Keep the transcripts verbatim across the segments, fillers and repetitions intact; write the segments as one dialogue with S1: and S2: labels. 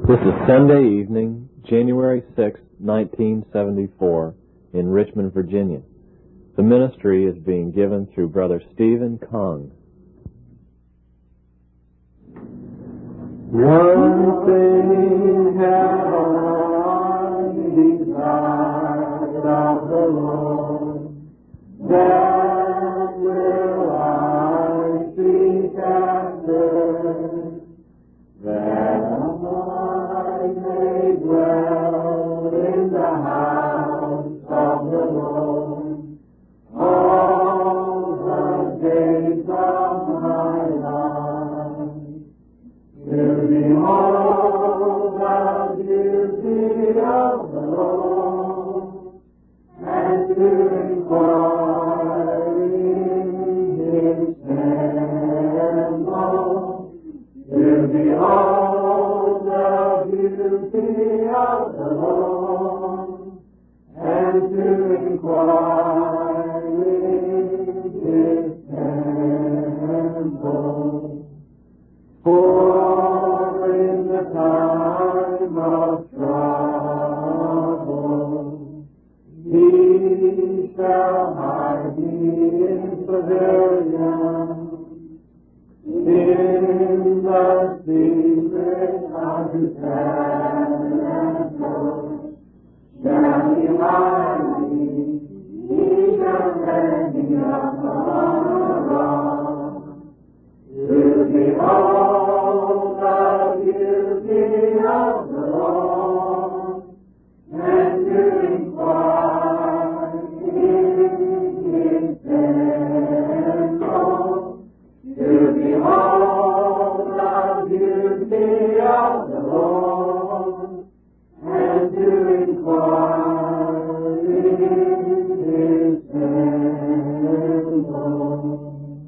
S1: This is Sunday evening, January sixth, nineteen seventy-four, in Richmond, Virginia. The ministry is being given through Brother Stephen Kong.
S2: One thing have I desired of the Lord, that will I seek after, that I may dwell in the house of the Lord all the days of my life, to behold the beauty of the Lord, and to inquire in His temple, to behold the beauty of the Lord, and to inquire in His temple. For in the time of trouble, He shall hide me in pavilion, in the secret of His tabernacle shall He hide me. He shall set me upon a rock, to behold the beauty of the Lord, and to inquire in His temple, to behold the beauty of the Lord, and to inquire in His temple.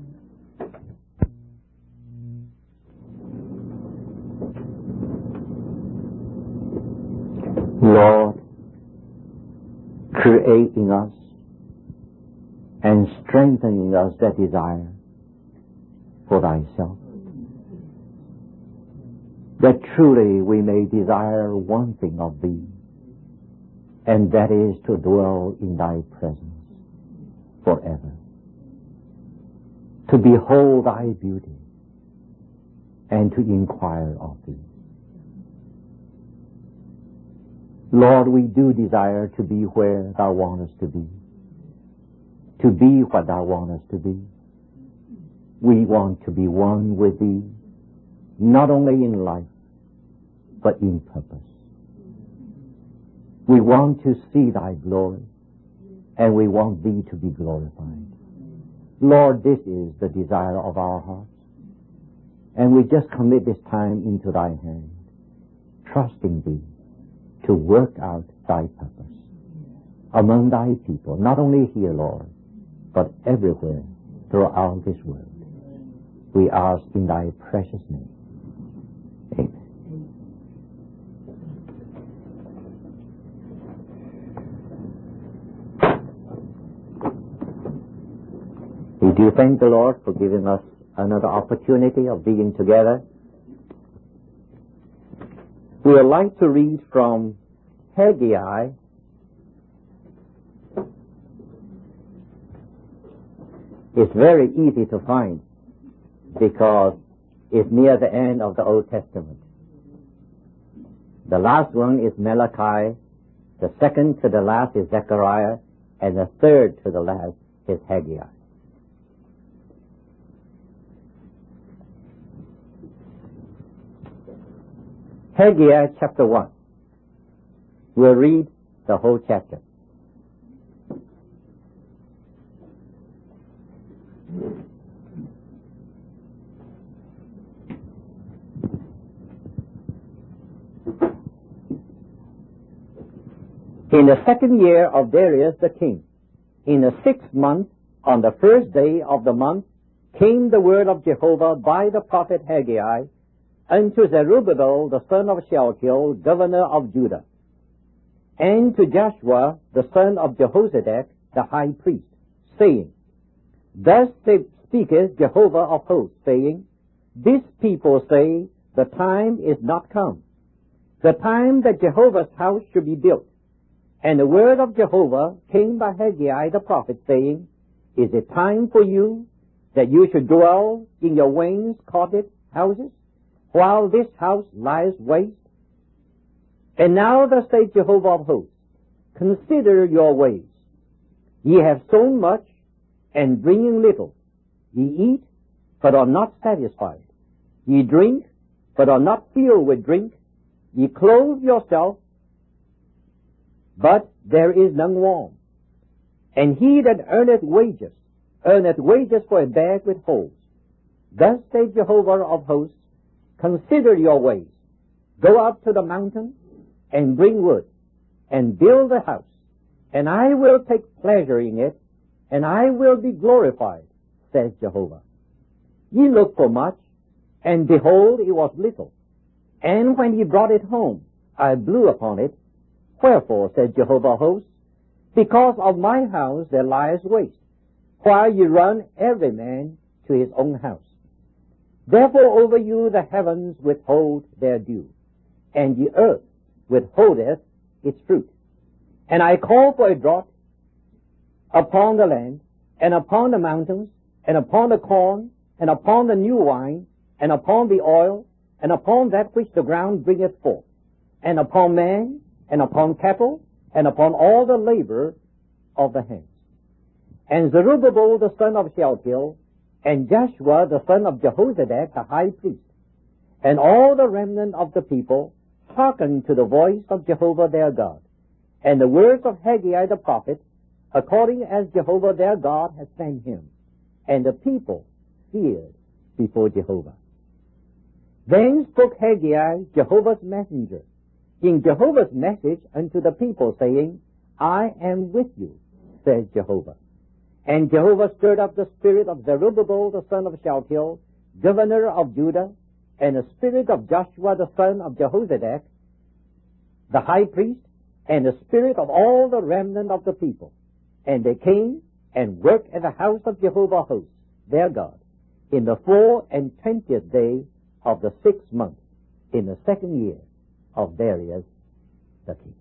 S3: Lord, create in us and strengthen in us that desire for Thyself, that truly we may desire one thing of Thee, and that is to dwell in Thy presence forever, to behold Thy beauty, and to inquire of Thee. Lord, we do desire to be where Thou want us to be, to be what Thou want us to be. We want to be one with Thee, not only in life, but in purpose. We want to see Thy glory, and we want Thee to be glorified. Lord, this is the desire of our hearts, and we just commit this time into Thy hand, trusting Thee to work out Thy purpose among Thy people, not only here, Lord, but everywhere throughout this world. We ask in Thy precious name. Amen. We do thank the Lord for giving us another opportunity of being together. We would like to read from Haggai, it's very easy to find because it's near the end of the Old Testament. The last one is Malachi, the second to the last is Zechariah, and the third to the last is Haggai. Haggai chapter one. We'll read the whole chapter. In the second year of Darius the king, in the sixth month, on the first day of the month, came the word of Jehovah by the prophet Haggai unto Zerubbabel the son of Shealtiel, governor of Judah, and to Joshua the son of Jehozadak, the high priest, saying, Thus speaketh Jehovah of hosts, saying, This people say, The time is not come. the time that Jehovah's house should be built. And the word of Jehovah came by Haggai the prophet, saying, Is it time for you that you should dwell in your wainscoted houses, while this house lies waste? And now thus saith Jehovah of hosts, Consider your ways. Ye have sown much, and bringing little. Ye eat, but are not satisfied. Ye drink, but are not filled with drink. Ye clothe yourself, but there is none warm. And he that earneth wages, earneth wages for a bag with holes. Thus saith Jehovah of hosts, Consider your ways. Go up to the mountain, and bring wood, and build a house, and I will take pleasure in it, and I will be glorified, says Jehovah. Ye looked for much, and behold, it was little. And when ye brought it home, I blew upon it. Wherefore, said Jehovah of hosts, because of my house there lies waste, while ye run every man to his own house. Therefore over you the heavens withhold their dew, and the earth withholdeth its fruit. And I call for a drought upon the land, and upon the mountains, and upon the corn, and upon the new wine, and upon the oil, and upon that which the ground bringeth forth, and upon man, and upon cattle, and upon all the labor of the hands. And Zerubbabel the son of Shealtiel, and Joshua the son of Jehozadak the high priest, and all the remnant of the people, hearkened to the voice of Jehovah their God, and the words of Haggai the prophet, according as Jehovah their God had sent him. And the people feared before Jehovah. Then spoke Haggai, Jehovah's messenger, in Jehovah's message unto the people, saying, I am with you, says Jehovah. And Jehovah stirred up the spirit of Zerubbabel the son of Shealtiel, governor of Judah, and the spirit of Joshua the son of Jehozadak, the high priest, and the spirit of all the remnant of the people. And they came and worked at the house of Jehovah of hosts, their God, in the four and twentieth day of the sixth month, in the second year of Darius the king.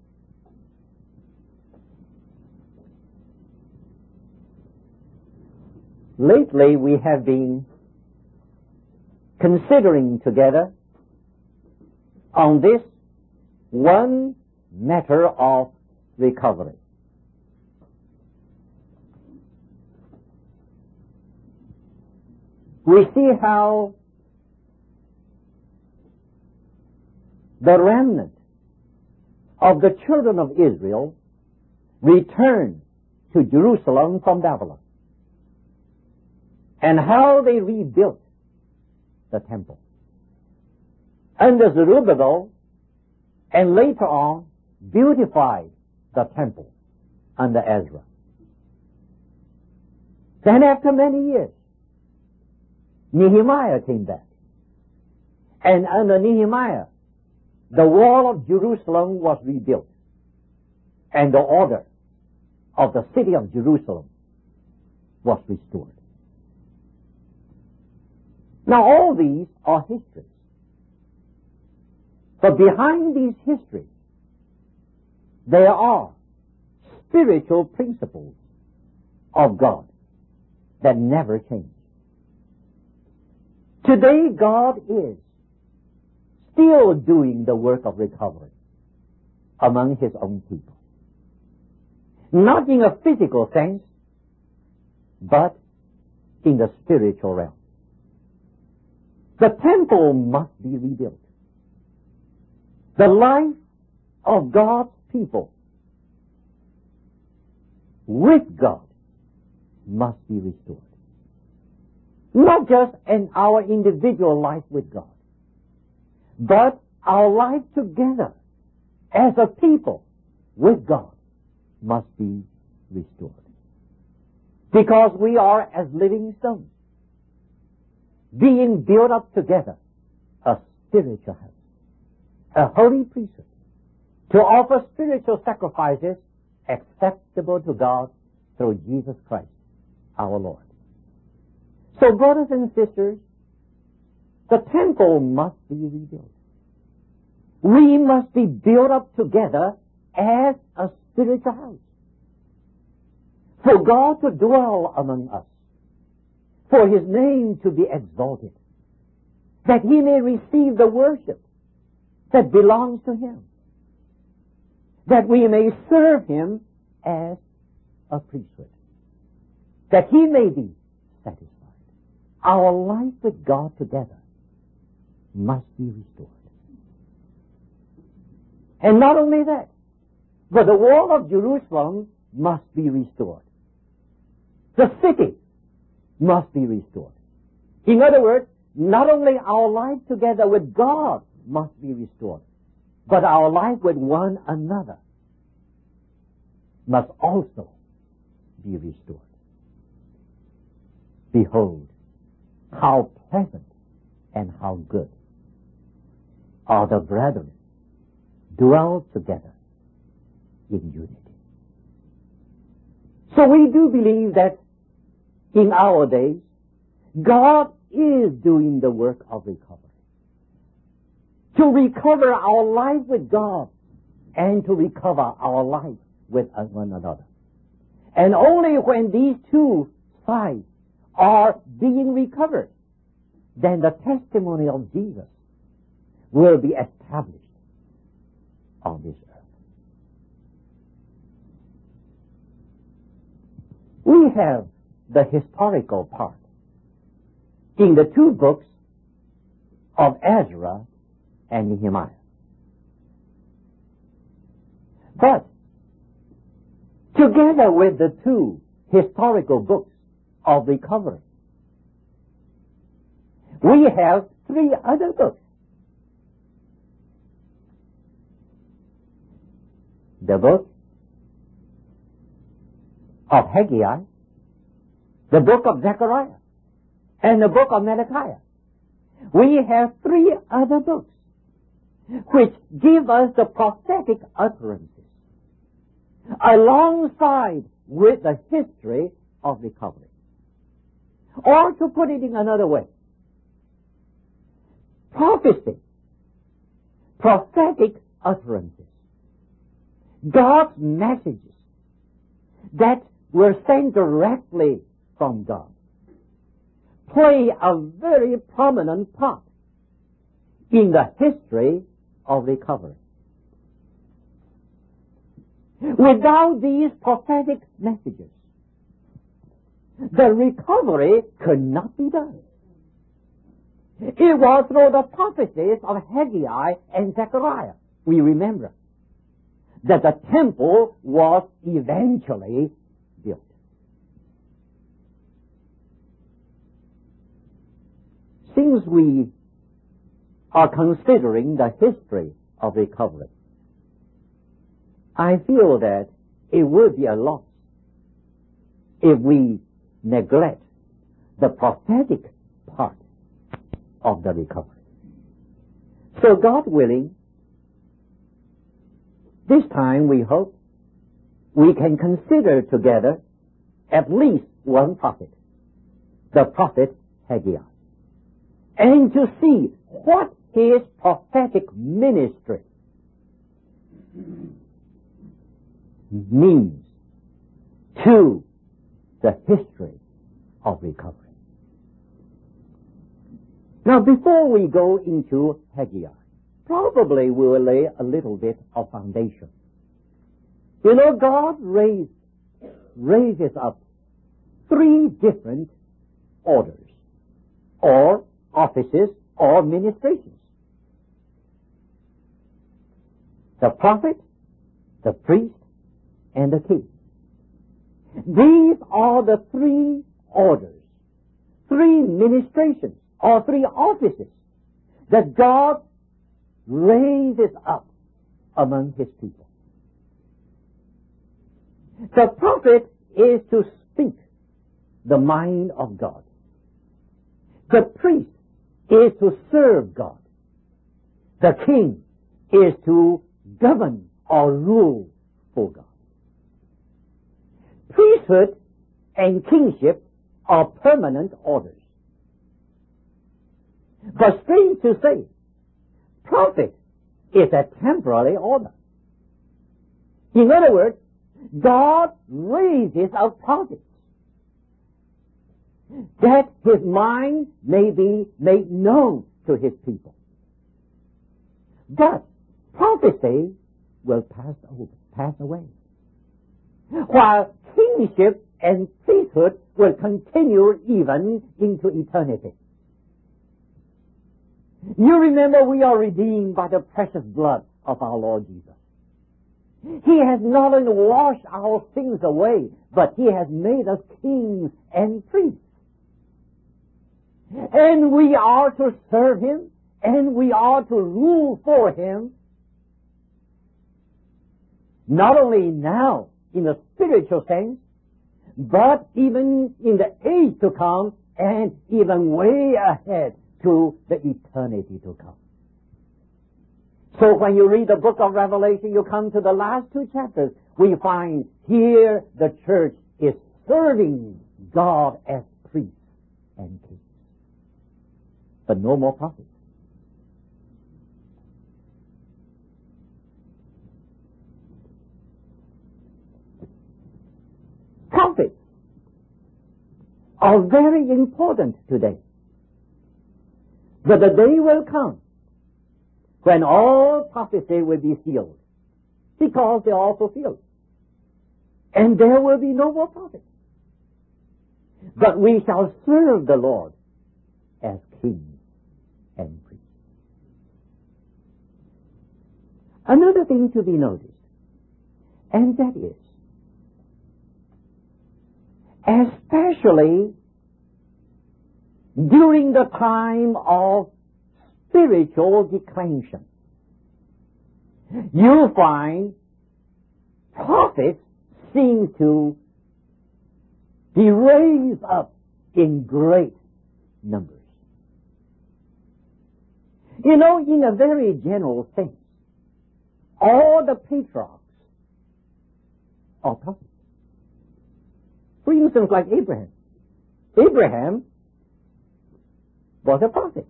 S3: Lately we have been considering together on this one matter of recovery. We see how the remnant of the children of Israel returned to Jerusalem from Babylon, and how they rebuilt the temple under Zerubbabel, and later on beautified the temple under Ezra. Then after many years, Nehemiah came back, and under Nehemiah the wall of Jerusalem was rebuilt, and the order of the city of Jerusalem was restored. Now all these are histories. But behind these histories, there are spiritual principles of God that never change. Today God is still doing the work of recovery among His own people. Not in a physical sense, but in the spiritual realm. The temple must be rebuilt. The life of God's people with God must be restored. Not just in our individual life with God, but our life together as a people with God must be restored. Because we are as living stones, being built up together, a spiritual house, a holy priesthood, to offer spiritual sacrifices acceptable to God through Jesus Christ, our Lord. So, brothers and sisters, the temple must be rebuilt. we must be built up together as a spiritual house. For God to dwell among us, for His name to be exalted, that He may receive the worship that belongs to Him, that we may serve Him as a priesthood, that He may be satisfied. Our life with God together must be restored. And not only that, but the wall of Jerusalem must be restored. The city must be restored. In other words, not only our life together with God must be restored, but our life with one another must also be restored. Behold, how pleasant and how good are the brethren dwell together in unity. So we do believe that in our days, God is doing the work of recovery. To recover our life with God and to recover our life with one another. And only when these two sides are being recovered, then the testimony of Jesus will be established on this earth. We have the historical part in the two books of Ezra and Nehemiah. But together with the two historical books of recovery, we have three other books. The book of Haggai, the book of Zechariah, and the book of Malachi. We have three other books which give us the prophetic utterances alongside with the history of recovery. Or to put it in another way, prophecy, prophetic utterances, God's messages that were sent directly from God, play a very prominent part in the history of recovery. Without these prophetic messages, the recovery could not be done. It was through the prophecies of Haggai and Zechariah, we remember, that the temple was eventually built. Since we are considering the history of recovery, I feel that it would be a loss if we neglect the prophetic part of the recovery. So God willing, this time we hope we can consider together at least one prophet, the prophet Haggai, and to see what his prophetic ministry means to the history of recovery. Now, before we go into Haggai, probably we will lay a little bit of foundation. You know, God raised, raises up three different orders, or offices, or ministrations. The prophet, the priest, and the king. These are the three orders, three ministrations, or three offices that God raises up among His people. The prophet is to speak the mind of God. The priest is to serve God. The king is to govern or rule for God. Priesthood and kingship are permanent orders. But strange to say, prophet is a temporary order. In other words, God raises up prophets that his mind may be made known to his people. But prophecy will pass over, pass away, while kingship and priesthood will continue even into eternity. You remember we are redeemed by the precious blood of our Lord Jesus. He has not only washed our sins away, but he has made us kings and priests. And we are to serve him, and we are to rule for him, not only now in a spiritual sense, but even in the age to come, and even way ahead to the eternity to come. So when you read the book of Revelation, you come to the last two chapters, we find here the church is serving God as priests and kings. But no more prophets. Prophets are very important today. But the day will come when all prophecy will be sealed, because they are fulfilled. And there will be no more prophets. But we shall serve the Lord as kings and priests. Another thing to be noticed, and that is, especially during the time of spiritual declension, you find prophets seem to be raised up in great numbers. You know, in a very general sense, all the patriarchs are prophets. For instance, like Abraham. Abraham was a prophet.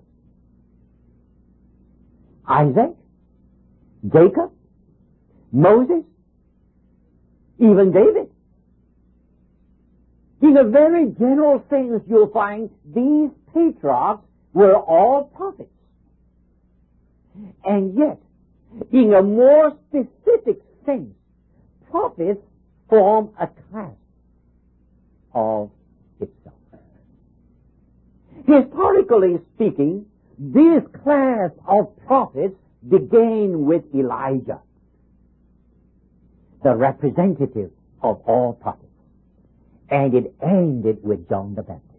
S3: Isaac, Jacob, Moses, even David. In a very general sense, you'll find these patriarchs were all prophets. And yet, in a more specific sense, prophets form a class of itself. Historically speaking, this class of prophets began with Elijah, the representative of all prophets, and it ended with John the Baptist.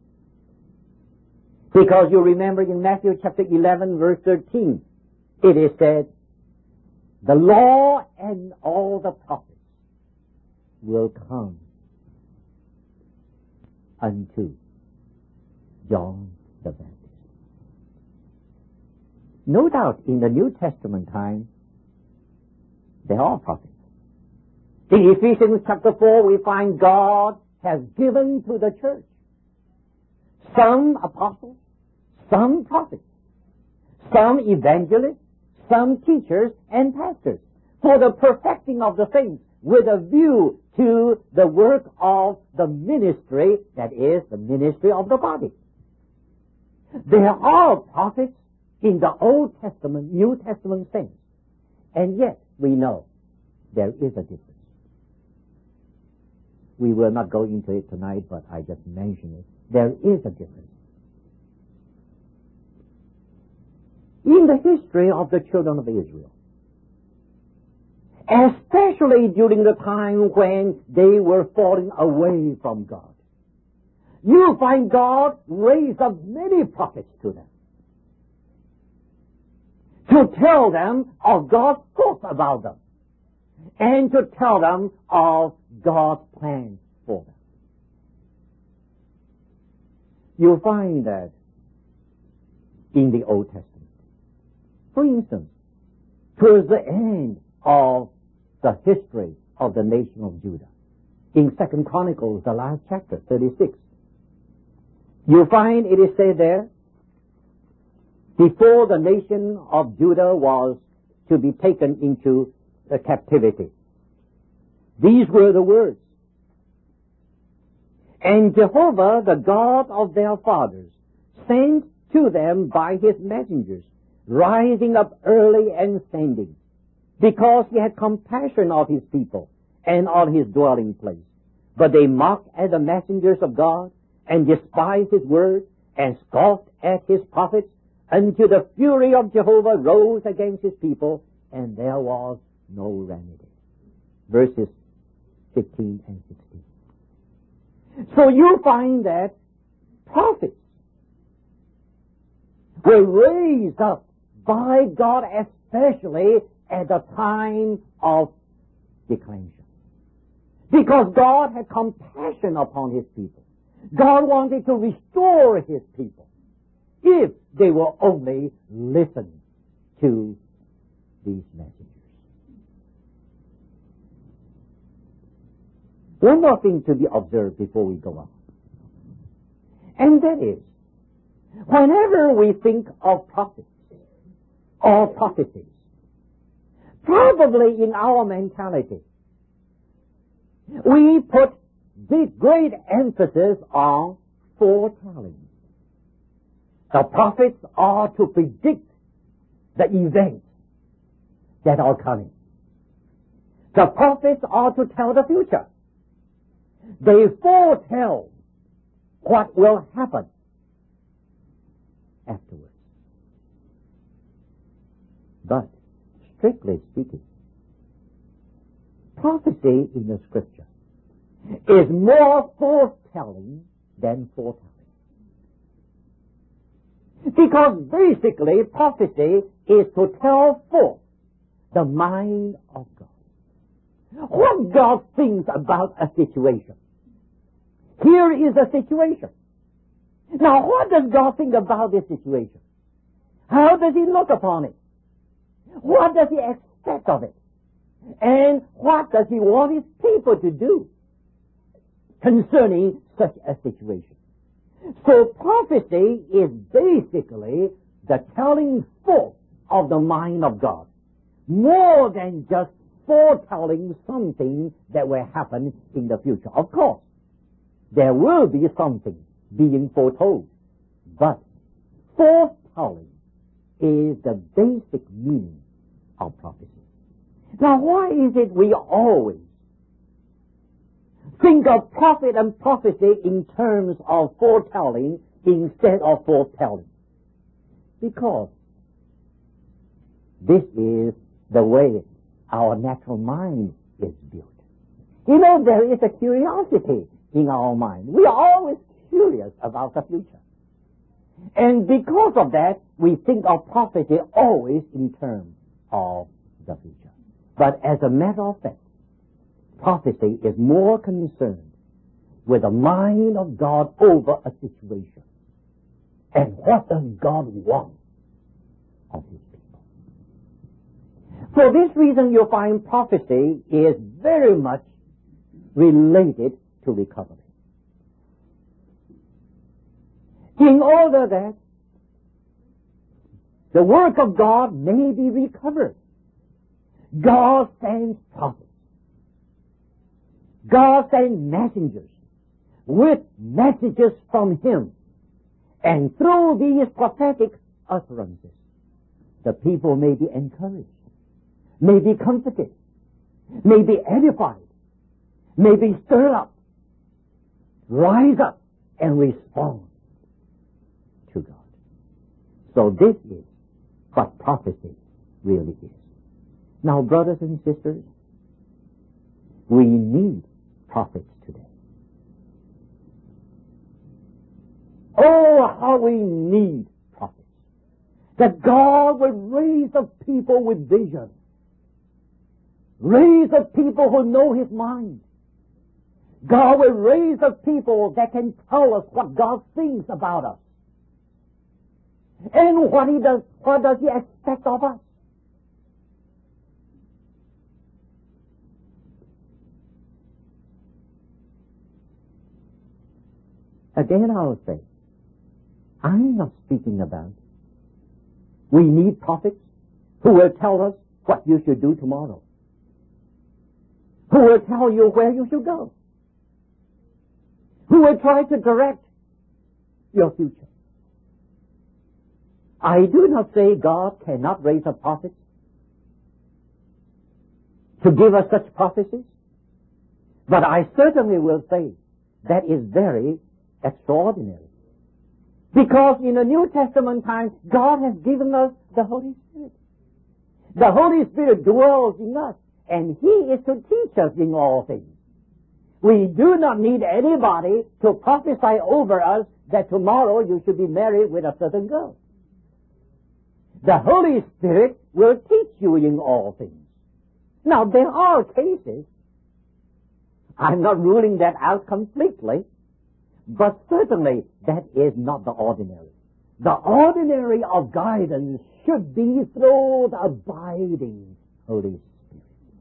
S3: Because you remember in Matthew chapter eleven verse thirteen, it is said, the law and all the prophets will come unto John the Baptist. No doubt in the New Testament time, they are prophets. In Ephesians chapter four, we find God has given to the church some apostles, some prophets, some evangelists, some teachers and pastors for the perfecting of the saints with a view to the work of the ministry, that is, the ministry of the body. There are prophets in the Old Testament, New Testament sense, and yet we know there is a difference. We will not go into it tonight, but I just mention it. There is a difference. In the history of the children of Israel, especially during the time when they were falling away from God, you find God raise up many prophets to them to tell them of God's thoughts about them and to tell them of God's plans for them. You'll find that in the Old Testament. For instance, towards the end of the history of the nation of Judah, in Second Chronicles, the last chapter, thirty-six, you find it is said there, before the nation of Judah was to be taken into uh, captivity. These were the words. And Jehovah, the God of their fathers, sent to them by his messengers, rising up early and sending, because he had compassion of his people and on his dwelling place. But they mocked at the messengers of God, and despised his word, and scoffed at his prophets, until the fury of Jehovah rose against his people, and there was no remedy. Verses fifteen and sixteen. So you find that prophets were raised up by God, especially at the time of declension. Because God had compassion upon his people. God wanted to restore his people if they will only listen to these messengers. One more thing to be observed before we go on. And that is, whenever we think of prophets or prophecies, probably in our mentality, we put this great emphasis on foretelling. The prophets are to predict the events that are coming. The prophets are to tell the future. They foretell what will happen afterwards. But, strictly speaking, prophecy in the Scripture is more foretelling than foretelling. Because basically prophecy is to tell forth the mind of God. What God thinks about a situation. Here is a situation. Now what does God think about this situation? How does he look upon it? What does he expect of it? And what does he want his people to do concerning such a situation? So prophecy is basically the telling forth of the mind of God, more than just foretelling something that will happen in the future. Of course, there will be something being foretold, but foretelling is the basic meaning of prophecy. Now, why is it we always think of prophet and prophecy in terms of foretelling instead of foretelling? Because this is the way our natural mind is built. You know, there is a curiosity in our mind. We are always curious about the future. And because of that, we think of prophecy always in terms of the future. But as a matter of fact, prophecy is more concerned with the mind of God over a situation. And what does God want of his people? For this reason, you'll find prophecy is very much related to recovery. In order that the work of God may be recovered, God sends prophets. God sends messengers with messages from him. And through these prophetic utterances, the people may be encouraged, may be comforted, may be edified, may be stirred up, rise up and respond to God. So this is what prophecy really is. Now, brothers and sisters, we need prophets today. Oh, how we need prophets. That God would raise up people with vision. Raise up people who know his mind. God will raise up people that can tell us what God thinks about us. And what he does, what does he expect of us? Again, I will say, I'm not speaking about we need prophets who will tell us what you should do tomorrow? Who will tell you where you should go? Who will try to direct your future? I do not say God cannot raise up prophets to give us such prophecies, but I certainly will say that is very extraordinary. Because in the New Testament times, God has given us the Holy Spirit. The Holy Spirit dwells in us, and He is to teach us in all things. We do not need anybody to prophesy over us that tomorrow you should be married with a certain girl. The Holy Spirit will teach you in all things. Now, there are cases, I'm not ruling that out completely, but certainly that is not the ordinary. The ordinary of guidance should be through the abiding Holy Spirit.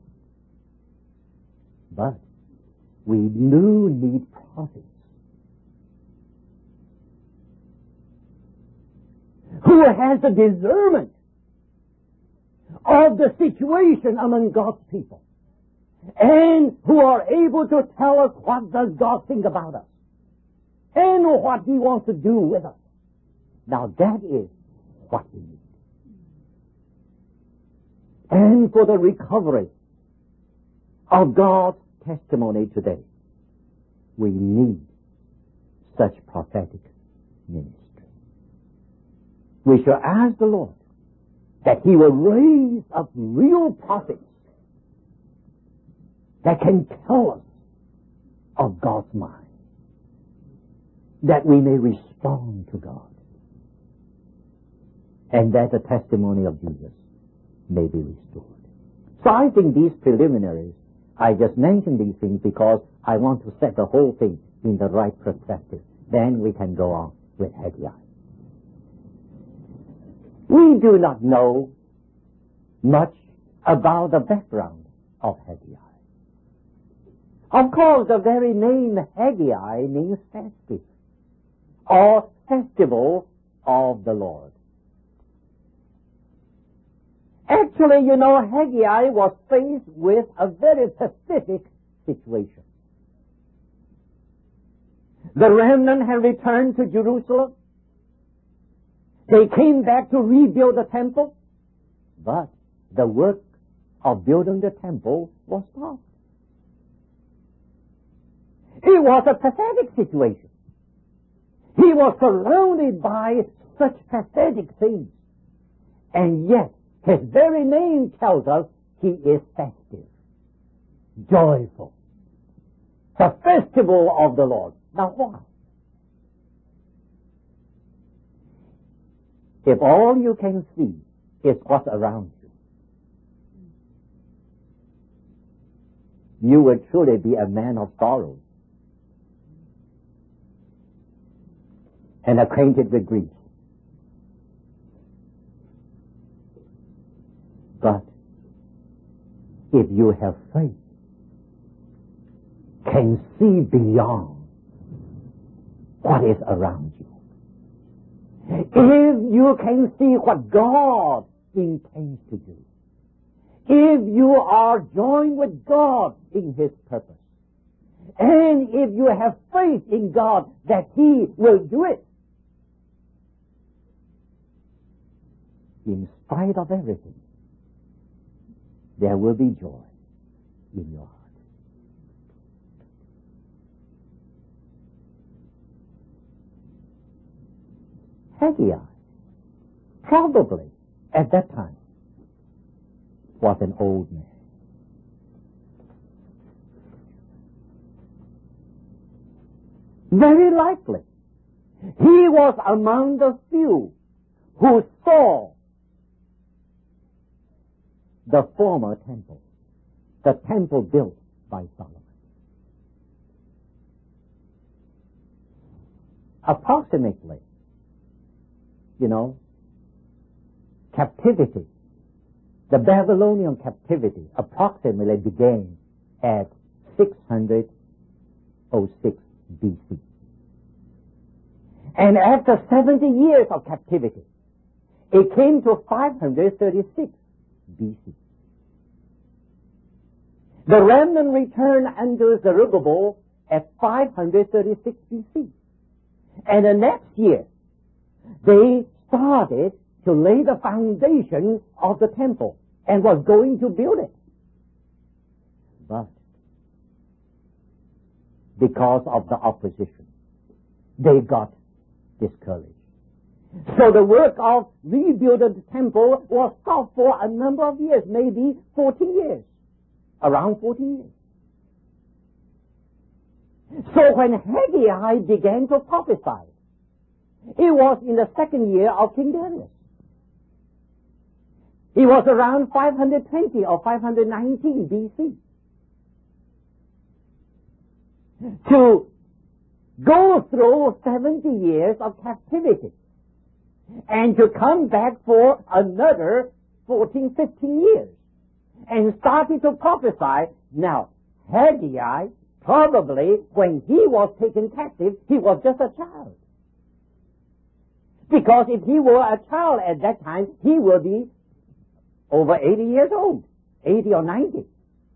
S3: But we do need prophets who has the discernment of the situation among God's people, and who are able to tell us what does God think about us and what He wants to do with us. Now that is what we need. And for the recovery of God's testimony today, we need such prophetic ministry. We shall ask the Lord that He will raise up real prophets that can tell us of God's mind, that we may respond to God, and that the testimony of Jesus may be restored. So I think these preliminaries, I just mentioned these things because I want to set the whole thing in the right perspective. Then we can go on with Haggai. We do not know much about the background of Haggai. Of course, the very name Haggai means festive, or festival of the Lord. Actually, you know, Haggai was faced with a very specific situation. The remnant had returned to Jerusalem. They came back to rebuild the temple, but the work of building the temple was stopped. It was a pathetic situation. He was surrounded by such pathetic things, and yet His very name tells us He is festive, joyful, the festival of the Lord. Now why? If all you can see is what's around you, you would truly be a man of sorrows and acquainted with grief. But if you have faith, can see beyond what is around you, if you can see what God intends to do, if you are joined with God in His purpose, and if you have faith in God that He will do it, in spite of everything, there will be joy in your heart. Haggai, probably at that time, was an old man. Very likely, he was among the few who saw the former temple, the temple built by Solomon. Approximately, you know, captivity, the Babylonian captivity approximately began at six hundred six B C. And after seventy years of captivity, it came to five hundred thirty-six B C. The remnant returned unto Zerubbabel at five hundred thirty-six B C. And the next year, they started to lay the foundation of the temple and was going to build it. But because of the opposition, they got discouraged. So the work of rebuilding the temple was stopped for a number of years, maybe forty years, around forty years. So when Haggai began to prophesy, it was in the second year of King Darius. It was around five hundred twenty or five hundred nineteen B C. To go through seventy years of captivity and to come back for another fourteen, fifteen years and started to prophesy. Now, Haggai, probably when he was taken captive, he was just a child. Because if he were a child at that time, he would be over eighty years old, eighty or ninety.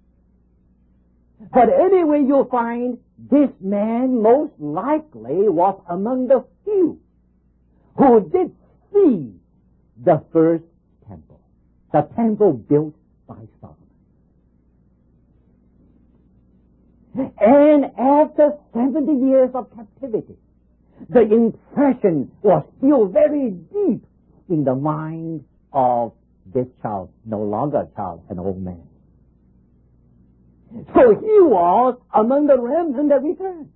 S3: But anyway, you'll find this man most likely was among the few who did see the first temple, the temple built by Solomon. And after seventy years of captivity, the impression was still very deep in the mind of this child, no longer a child, an old man. So he was among the remnant that returned,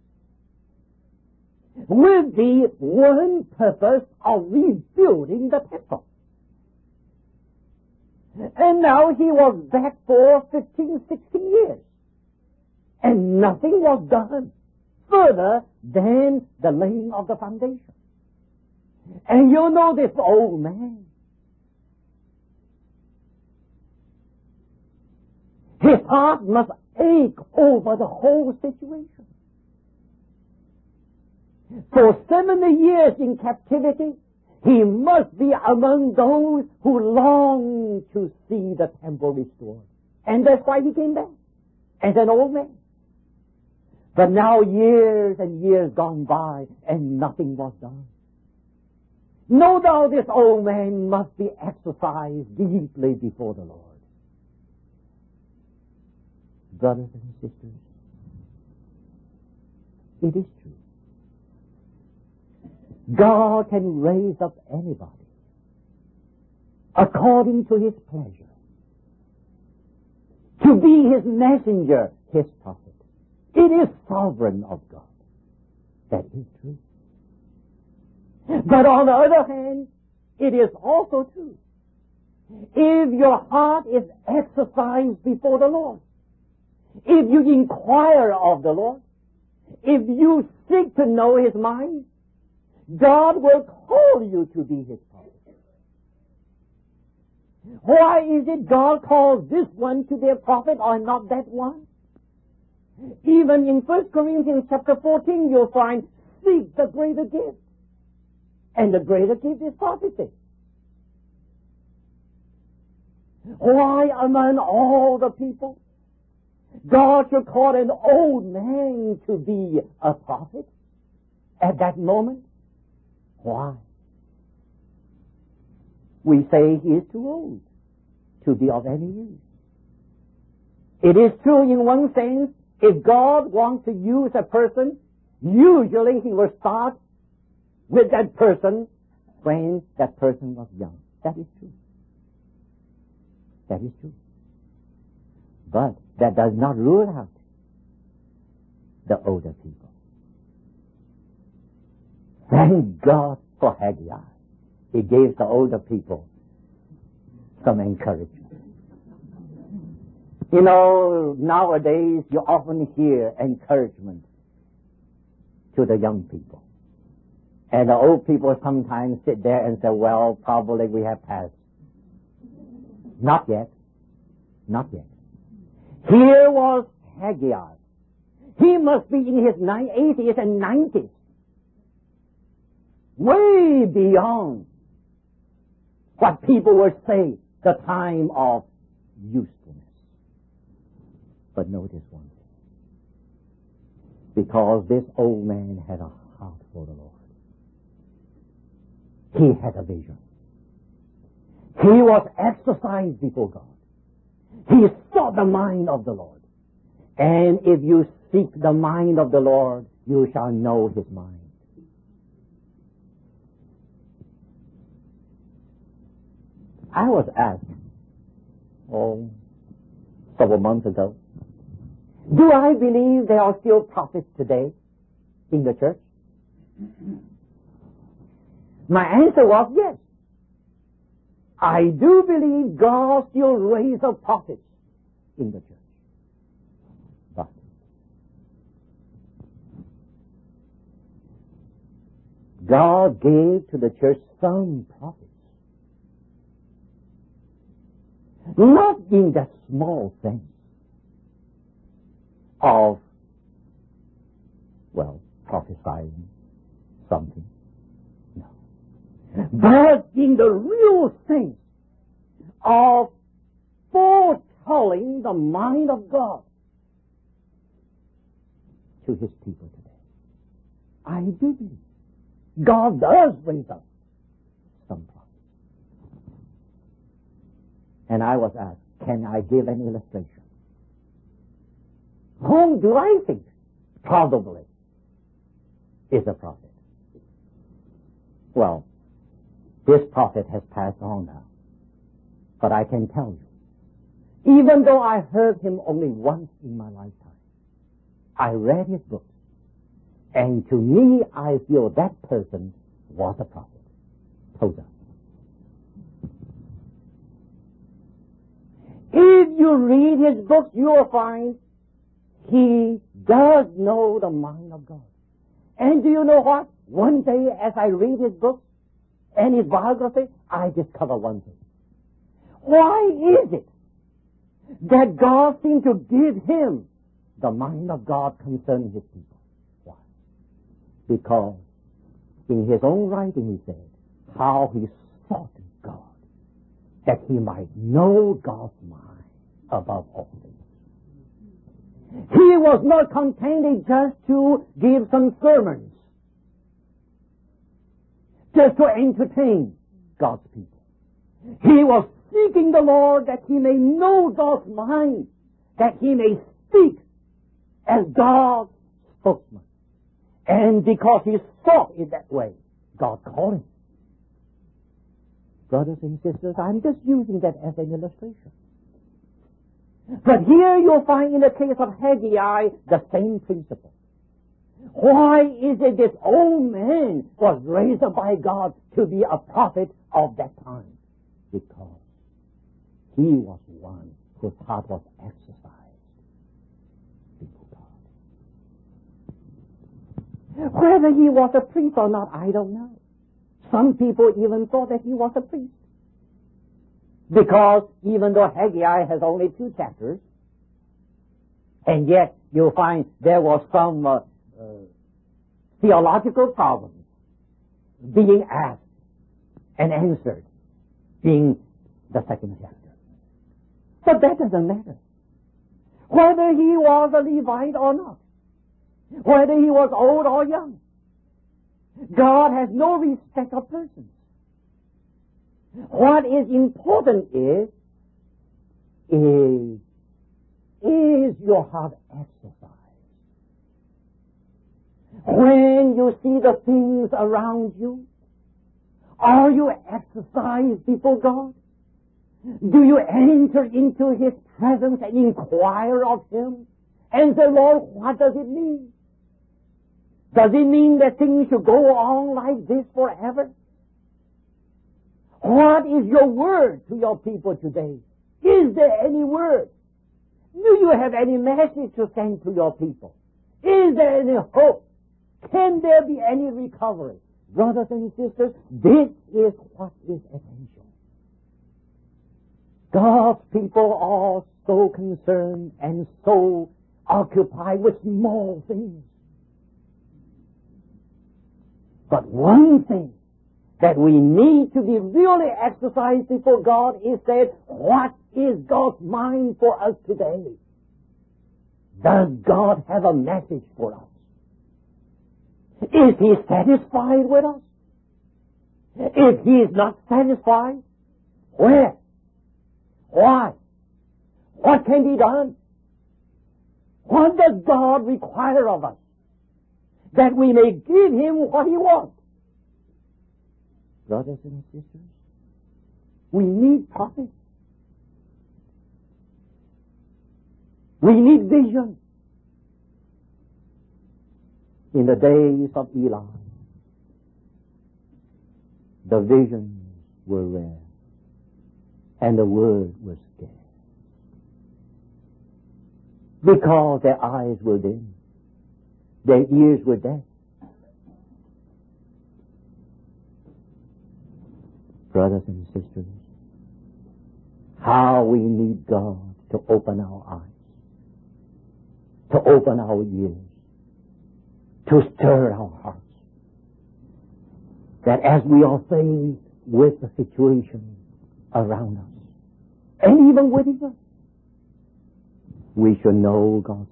S3: with the one purpose of rebuilding the temple. And now he was back for fifteen, sixteen years, and nothing was done further than the laying of the foundation. And you know this old man, his heart must ache over the whole situation. For seventy years in captivity, he must be among those who long to see the temple restored. And that's why he came back as an old man. But now years and years gone by and nothing was done. No doubt this old man must be exercised deeply before the Lord. Brothers and sisters, it is true. God can raise up anybody according to his pleasure to be his messenger, his prophet. It is sovereign of God. That is true. But on the other hand, it is also true. If your heart is exercised before the Lord, if you inquire of the Lord, if you seek to know his mind, God will call you to be his prophet. Why is it God calls this one to be a prophet or not that one? Even in First Corinthians chapter fourteen, you'll find, seek the greater gift. And the greater gift is prophecy. Why among all the people God should call an old man to be a prophet at that moment? Why? We say he is too old to be of any use. It is true in one sense, if God wants to use a person, usually he will start with that person when that person was young. That is true. That is true. But that does not rule out the older people. Thank God for Haggai. He gave the older people some encouragement. You know, nowadays you often hear encouragement to the young people. And the old people sometimes sit there and say, well, probably we have passed. Not yet. Not yet. Here was Haggai. He must be in his eighties and nineties. Way beyond what people would say the time of usefulness. But notice one thing. Because this old man had a heart for the Lord. He had a vision. He was exercised before God. He saw the mind of the Lord. And if you seek the mind of the Lord, you shall know His mind. I was asked, oh, several months ago, do I believe there are still prophets today in the church? My answer was yes. I do believe God still raises up prophets in the church. But God gave to the church some prophets. Not in that small sense of, well, prophesying something. No. But in the real sense of foretelling the mind of God to His people today. I do believe God does raise up some prophets. And I was asked, can I give an illustration? Whom do I think probably is a prophet? Well, this prophet has passed on now. But I can tell you, even though I heard him only once in my lifetime, I read his book, and to me I feel that person was a prophet. Tozer. If you read his book, you will find he does know the mind of God. And do you know what? One day as I read his book and his biography, I discover one thing. Why is it that God seemed to give him the mind of God concerning his people? Why? Because in his own writing he said how he sought God, that he might know God's mind above all things. He was not contented just to give some sermons, just to entertain God's people. He was seeking the Lord that he may know God's mind, that he may speak as God's spokesman. And because he sought it that way, God called him. Brothers and sisters, I'm just using that as an illustration. But here you'll find in the case of Haggai the same principle. Why is it this old man was raised up by God to be a prophet of that time? Because he was one whose heart was exercised before God. Whether he was a priest or not, I don't know. Some people even thought that he was a priest. Because even though Haggai has only two chapters, and yet you'll find there was some uh, uh, theological problems being asked and answered in the second chapter. But that doesn't matter. Whether he was a Levite or not, whether he was old or young, God has no respect of persons. What is important is, is, is your heart exercised? When you see the things around you, are you exercised before God? Do you enter into His presence and inquire of Him and say, Lord, what does it mean? Does it mean that things should go on like this forever? What is your word to your people today? Is there any word? Do you have any message to send to your people? Is there any hope? Can there be any recovery? Brothers and sisters, this is what is essential. God's people are so concerned and so occupied with small things. But one thing that we need to be really exercised before God is that what is God's mind for us today? Does God have a message for us? Is He satisfied with us? If He is not satisfied, where? Why? What can be done? What does God require of us? That we may give Him what He wants. Brothers and sisters, we need prophets. We need vision. In the days of Eli, the visions were rare, and the word was scarce. Because their eyes were dim, their ears were deaf. Brothers and sisters, how we need God to open our eyes, to open our ears, to stir our hearts, that as we are faced with the situation around us, and even within us, we should know God's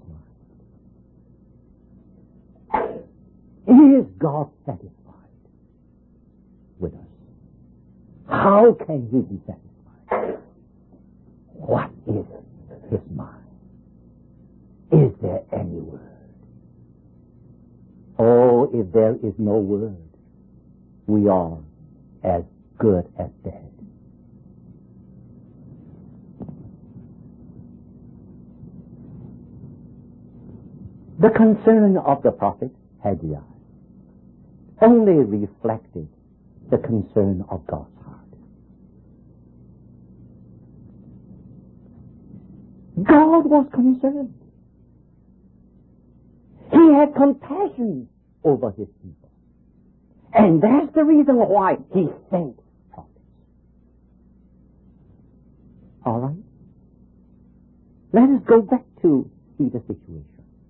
S3: mind. Is God satisfied with us? How can He be satisfied? What is His mind? Is there any word? Oh, if there is no word, we are as good as dead. The concern of the prophet Haggai only reflected the concern of God's heart. God was concerned. He had compassion over His people. And that's the reason why He sent prophets. All right? Let us go back to see the situation.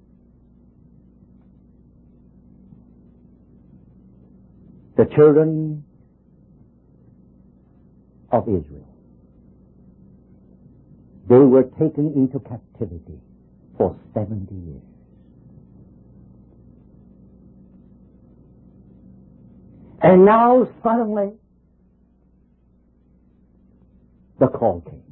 S3: The children of Israel, they were taken into captivity for seventy years. And now suddenly the call came.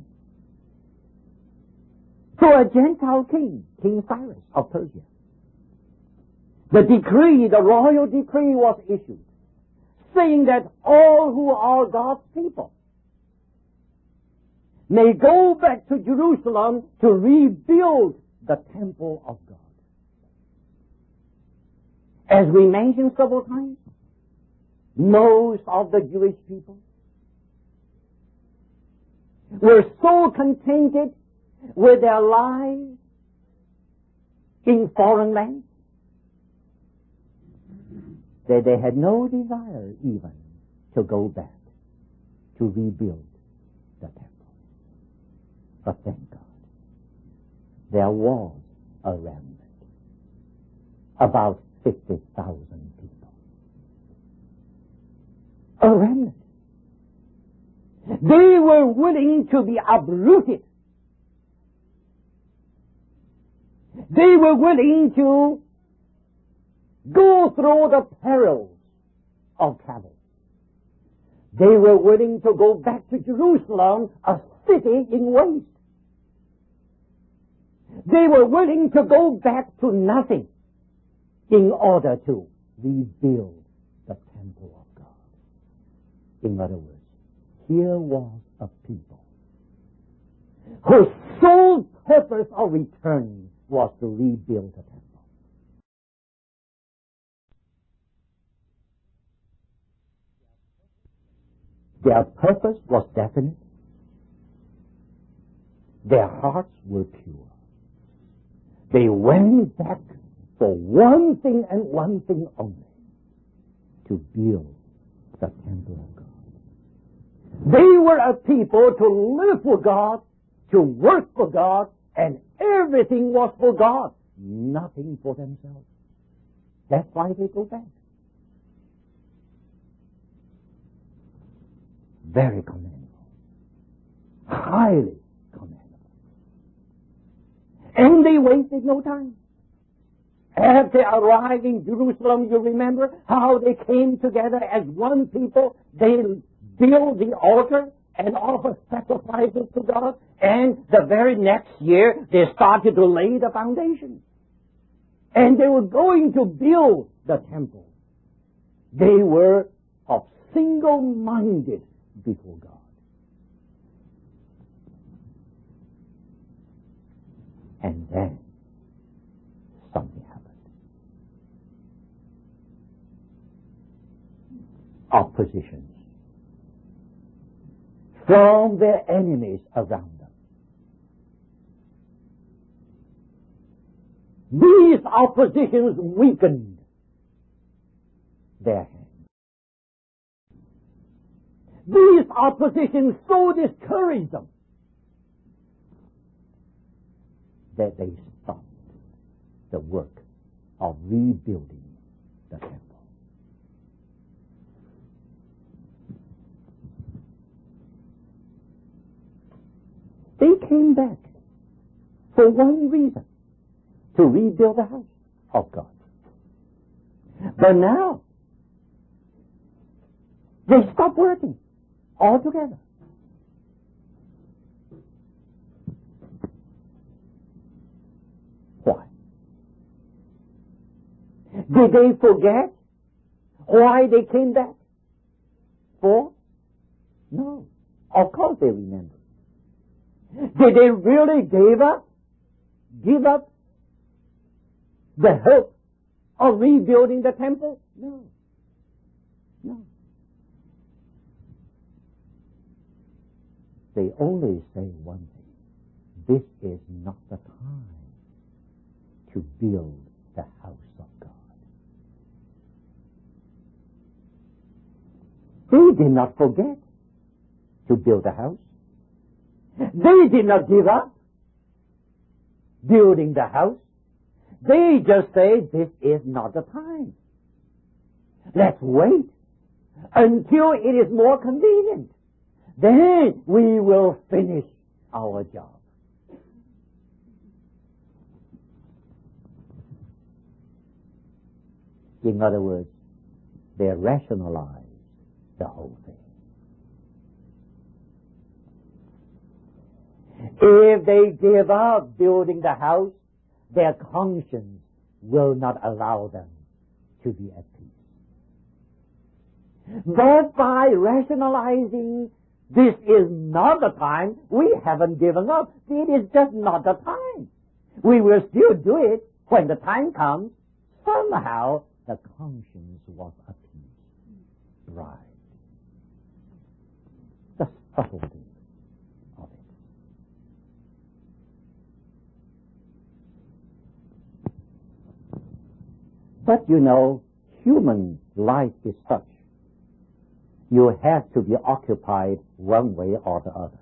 S3: So a Gentile king, King Cyrus of Persia, the decree, the royal decree was issued, saying that all who are God's people may go back to Jerusalem to rebuild the temple of God. As we mentioned several times, most of the Jewish people were so contented with their lives in foreign lands that they had no desire even to go back to rebuild the temple. But thank God, there was a remnant, about fifty thousand people. A remnant. They were willing to be uprooted. They were willing to go through the perils of travel. They were willing to go back to Jerusalem, a city in waste. They were willing to go back to nothing in order to rebuild the temple of God. In other words, here was a people whose sole purpose of returning was to rebuild the temple. Their purpose was definite. Their hearts were pure. They went back for one thing and one thing only, to build the temple of God. They were a people to live for God, to work for God, and everything was for God, nothing for themselves. That's why they go back. Very commendable. Highly commendable. And they wasted no time. After arriving in Jerusalem, you remember how they came together as one people. They built the altar and offered sacrifices to God. And the very next year, they started to lay the foundation. And they were going to build the temple. They were of single-minded before God. And then something happened. Oppositions from their enemies around them. These oppositions weakened their hands. These oppositions so discouraged them that they stopped the work of rebuilding the temple. They came back for one reason, to rebuild the house of God. But now, they stopped working altogether. Why? Did they forget why they came back? For? No. Of course they remember. Did they really give up? Give up the hope of rebuilding the temple? No. No. They only say one thing. This is not the time to build the house of God. They did not forget to build a house. They did not give up building the house. They just say, this is not the time. Let's wait until it is more convenient. Then we will finish our job. In other words, they rationalize the whole thing. If they give up building the house, their conscience will not allow them to be at peace. But by rationalizing, this is not the time, we haven't given up. It is just not the time. We will still do it when the time comes. Somehow, the conscience was appeased. Right. The subtlety of it. But you know, human life is such. You have to be occupied one way or the other.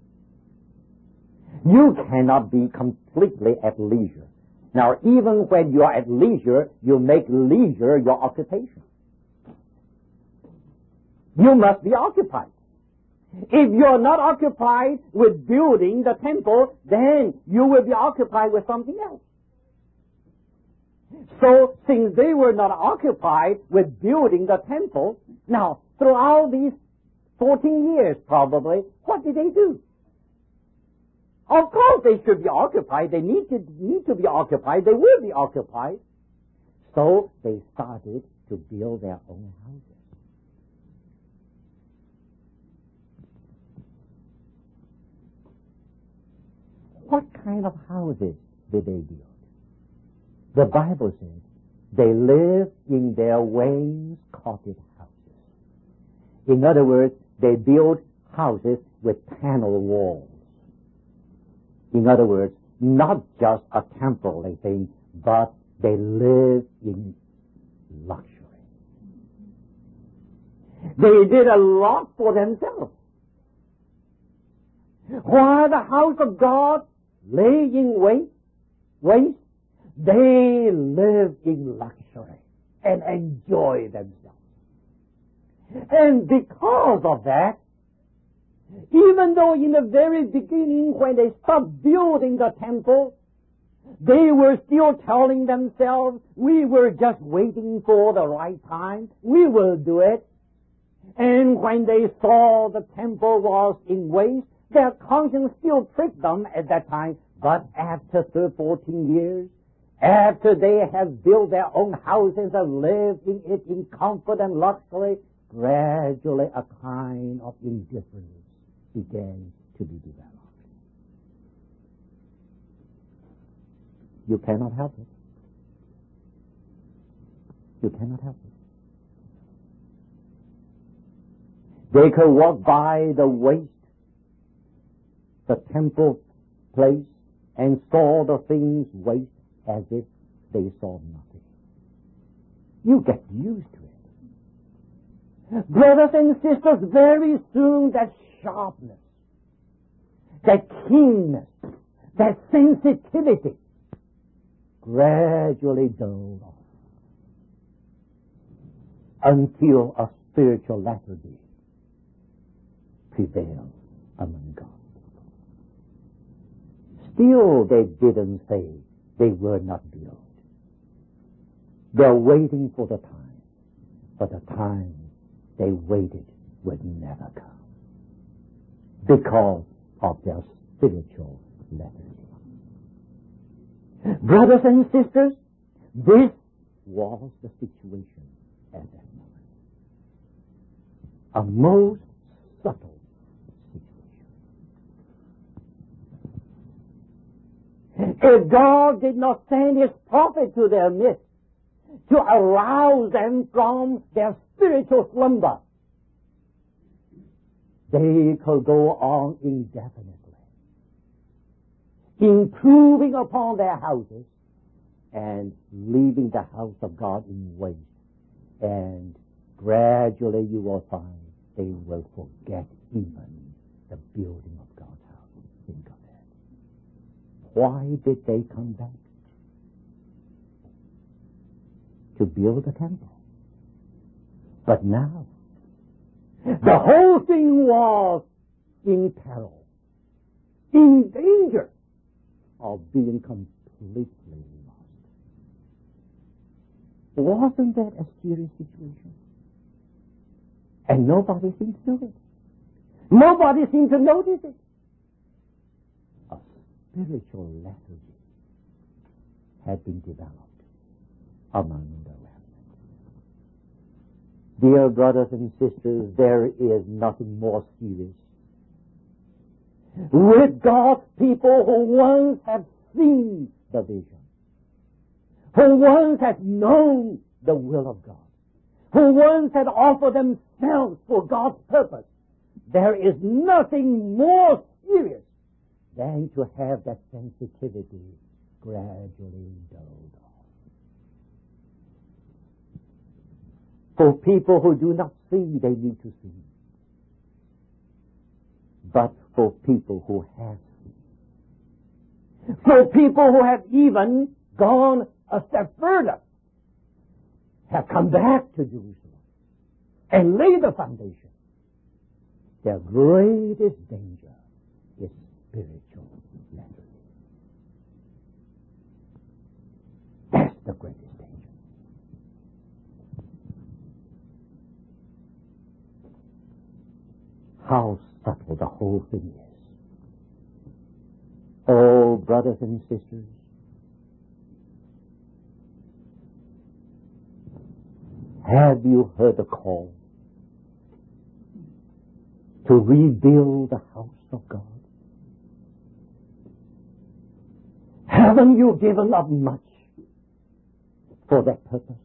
S3: You cannot be completely at leisure. Now, even when you are at leisure, you make leisure your occupation. You must be occupied. If you are not occupied with building the temple, then you will be occupied with something else. So, since they were not occupied with building the temple, now, throughout these fourteen years probably, what did they do? Of course they should be occupied. They need to, need to be occupied. They will be occupied. So they started to build their own houses. What kind of houses did they build? The Bible says they lived in their wainscoted houses. In other words, they built houses with panel walls. In other words, not just a temporary thing, but they lived in luxury. They did a lot for themselves. While the house of God lay in waste, waste, they lived in luxury and enjoyed themselves. And because of that, even though in the very beginning when they stopped building the temple, They were still telling themselves, we were just waiting for the right time. We will do it. And when they saw the temple was in waste, their conscience still tricked them at that time. But after fourteen years, after they have built their own houses and lived in it in comfort and luxury, gradually a kind of indifference began to be developed. You cannot help it. You cannot help it. They could walk by the waste, the temple place, and saw the things waste as if they saw nothing. You get used to it. Brothers and sisters, very soon that sharpness, that keenness, that sensitivity gradually dulled off until a spiritual lethargy prevailed among God's people. Still, they didn't say they were not built. They're waiting for the time, but the time they waited would never come because of their spiritual lethargy. Brothers and sisters, this was the situation at that moment. A most subtle situation. If God did not send His prophet to their midst to arouse them from their spiritual slumber, they could go on indefinitely, improving upon their houses and leaving the house of God in waste. And gradually you will find they will forget even the building of God's house. Think of that. Why did they come back? To build a temple. But now, the whole thing was in peril, in danger of being completely lost. Wasn't that a serious situation? And nobody seemed to know it. Nobody seemed to notice it. A spiritual lethargy had been developed among the remnant. Dear brothers and sisters, there is nothing more serious with God's people who once have seen the vision, who once have known the will of God, who once had offered themselves for God's purpose. There is nothing more serious than to have that sensitivity gradually dulled off. For people who do not see, they need to see. But for people who have seen, for people who have even gone a step further, have come back to Jerusalem and laid the foundation, their greatest danger is spiritual lethargy. That's the greatest danger. How subtle the whole thing is. Oh, brothers and sisters, have you heard the call to rebuild the house of God? Haven't you given up much for that purpose?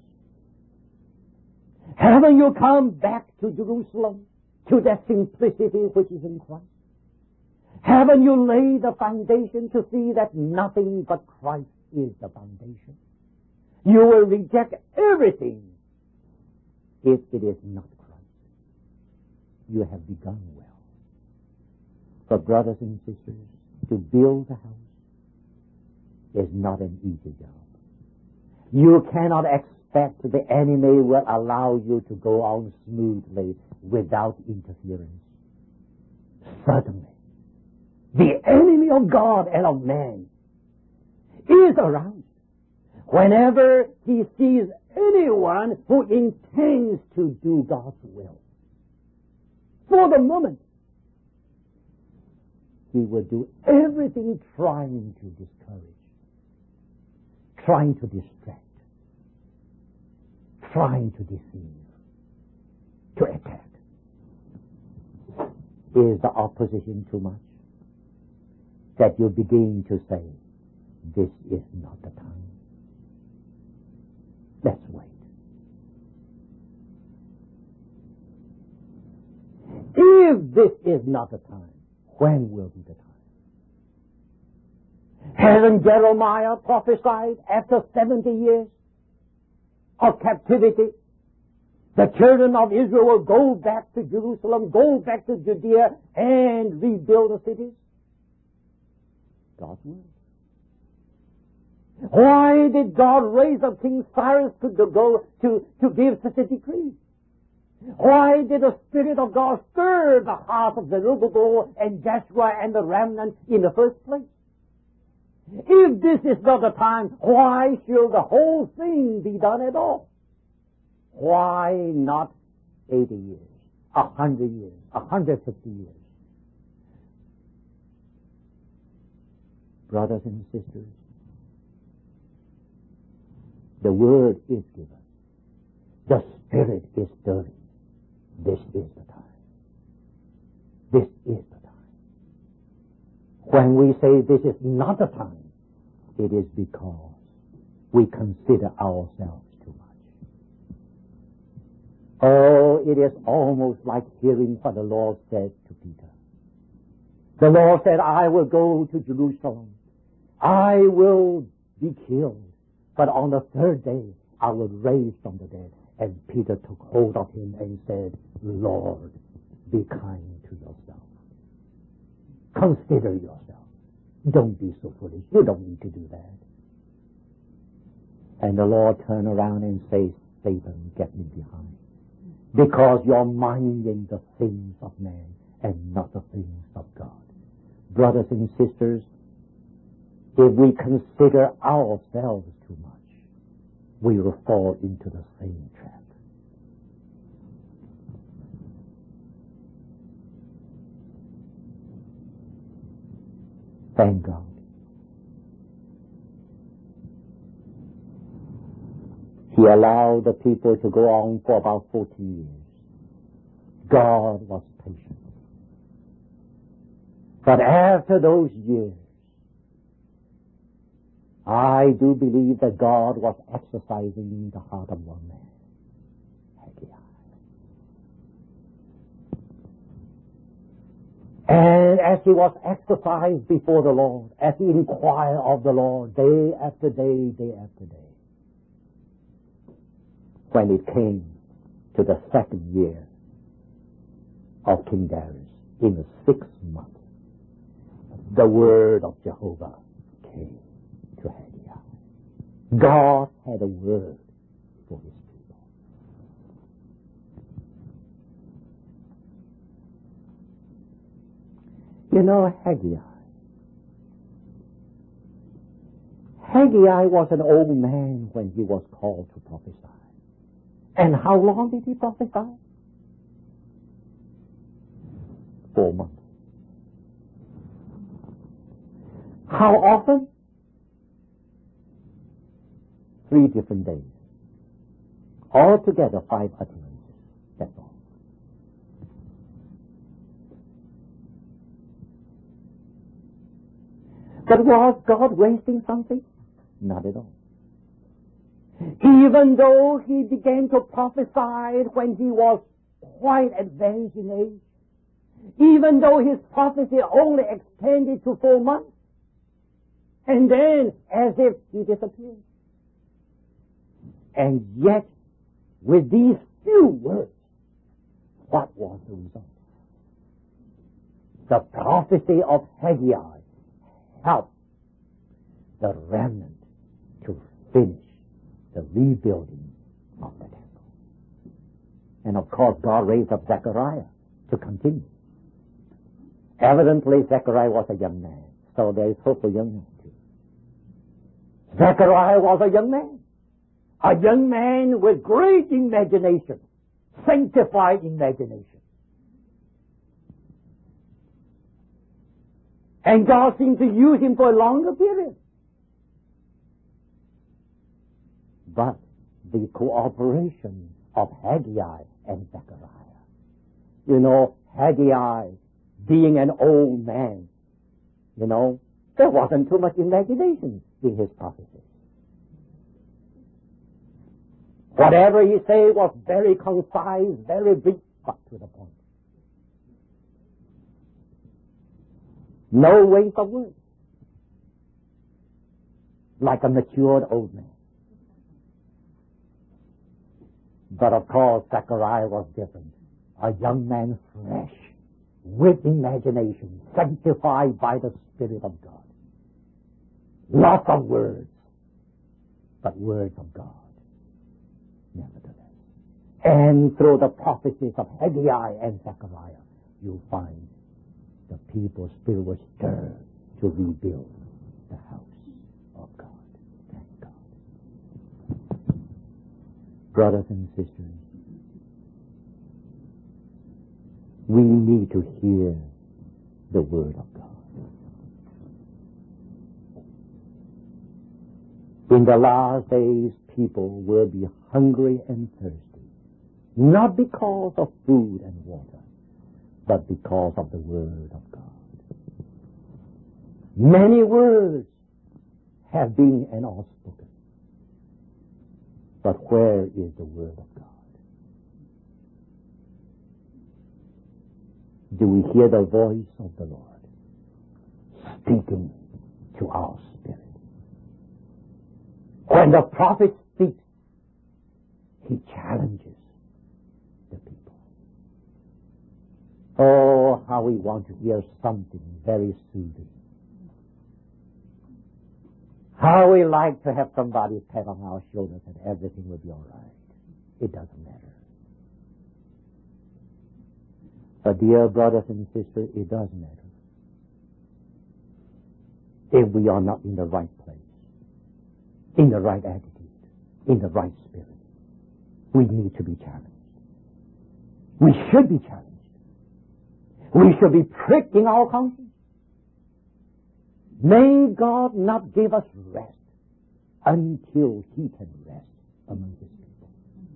S3: Haven't you come back to Jerusalem, to that simplicity which is in Christ? Haven't you laid the foundation to see that nothing but Christ is the foundation? You will reject everything if it is not Christ. You have begun well. But brothers and sisters, to build a house is not an easy job. You cannot expect the enemy will allow you to go on smoothly without interference. Certainly, the enemy of God and of man is aroused whenever he sees anyone who intends to do God's will. For the moment, he will do everything trying to discourage, trying to distract, trying to deceive, to attack. Is the opposition too much? That you begin to say, this is not the time. Let's wait. If this is not the time, when will be the time? Hasn't Jeremiah prophesied after seventy years of captivity? The children of Israel will go back to Jerusalem, go back to Judea, and rebuild the cities. God's word. Why did God raise up King Cyrus to, to go to, to give such a decree? Why did the Spirit of God stir the heart of Zerubbabel and Joshua and the remnant in the first place? If this is not the time, why should the whole thing be done at all? Why not eighty years, a hundred years, a hundred fifty years? Brothers and sisters, the word is given. The Spirit is stirring. This is the time. This is the time. When we say this is not the time, it is because we consider ourselves too much. Oh, it is almost like hearing what the Lord said to Peter. The Lord said, I will go to Jerusalem. I will be killed. But on the third day, I will raise from the dead. And Peter took hold of him and said, Lord, be kind to yourself. Consider yourself. Don't be so foolish. You don't need to do that. And the Lord turned around and said, Satan, get me behind. Because you're minding the things of man and not the things of God. Brothers and sisters, if we consider ourselves too much, we will fall into the same trap. Thank God. He allowed the people to go on for about forty years. God was patient. But after those years, I do believe that God was exercising the heart of one man, Haggai. And as he was exercised before the Lord, as he inquired of the Lord day after day, day after day, when it came to the second year of King Darius, in the sixth month, the word of Jehovah came to Haggai. God had a word for his people. You know, Haggai. Haggai was an old man when he was called to prophesy. And how long did he prophesy? Four months. How often? Three different days. Altogether five utterances. That's all. But was God wasting something? Not at all. Even though he began to prophesy when he was quite advanced in age, even though his prophecy only extended to four months, and then as if he disappeared. And yet, with these few words, what was the result? The prophecy of Haggai helped the remnant to finish the rebuilding of the temple. And of course, God raised up Zechariah to continue. Evidently, Zechariah was a young man, so there is hope for young men too. Zechariah was a young man. A young man with great imagination, sanctified imagination. And God seemed to use him for a longer period. But the cooperation of Haggai and Zechariah. You know, Haggai being an old man, you know, there wasn't too much imagination in his prophecy. Whatever he said was very concise, very brief, but to the point. No waste of words. Like a matured old man. But of course, Zechariah was different. A young man fresh, with imagination, sanctified by the Spirit of God. Lots of words, but words of God, nevertheless. And through the prophecies of Haggai and Zechariah, you find the people still were stirred to rebuild the house of God. Thank God. Brothers and sisters, we need to hear the Word of God. In the last days, people will be hungry and thirsty, not because of food and water, but because of the Word of God. Many words have been and are spoken, but where is the Word of God? Do we hear the voice of the Lord speaking to our spirit? When the prophet speaks, he challenges the people. Oh, how we want to hear something very soothing. How we like to have somebody pat on our shoulders and everything will be all right. It doesn't matter. But dear brothers and sisters, it does matter. If we are not in the right place, in the right attitude, in the right spirit, we need to be challenged. We should be challenged. We should be pricked in our conscience. May God not give us rest until He can rest among His people.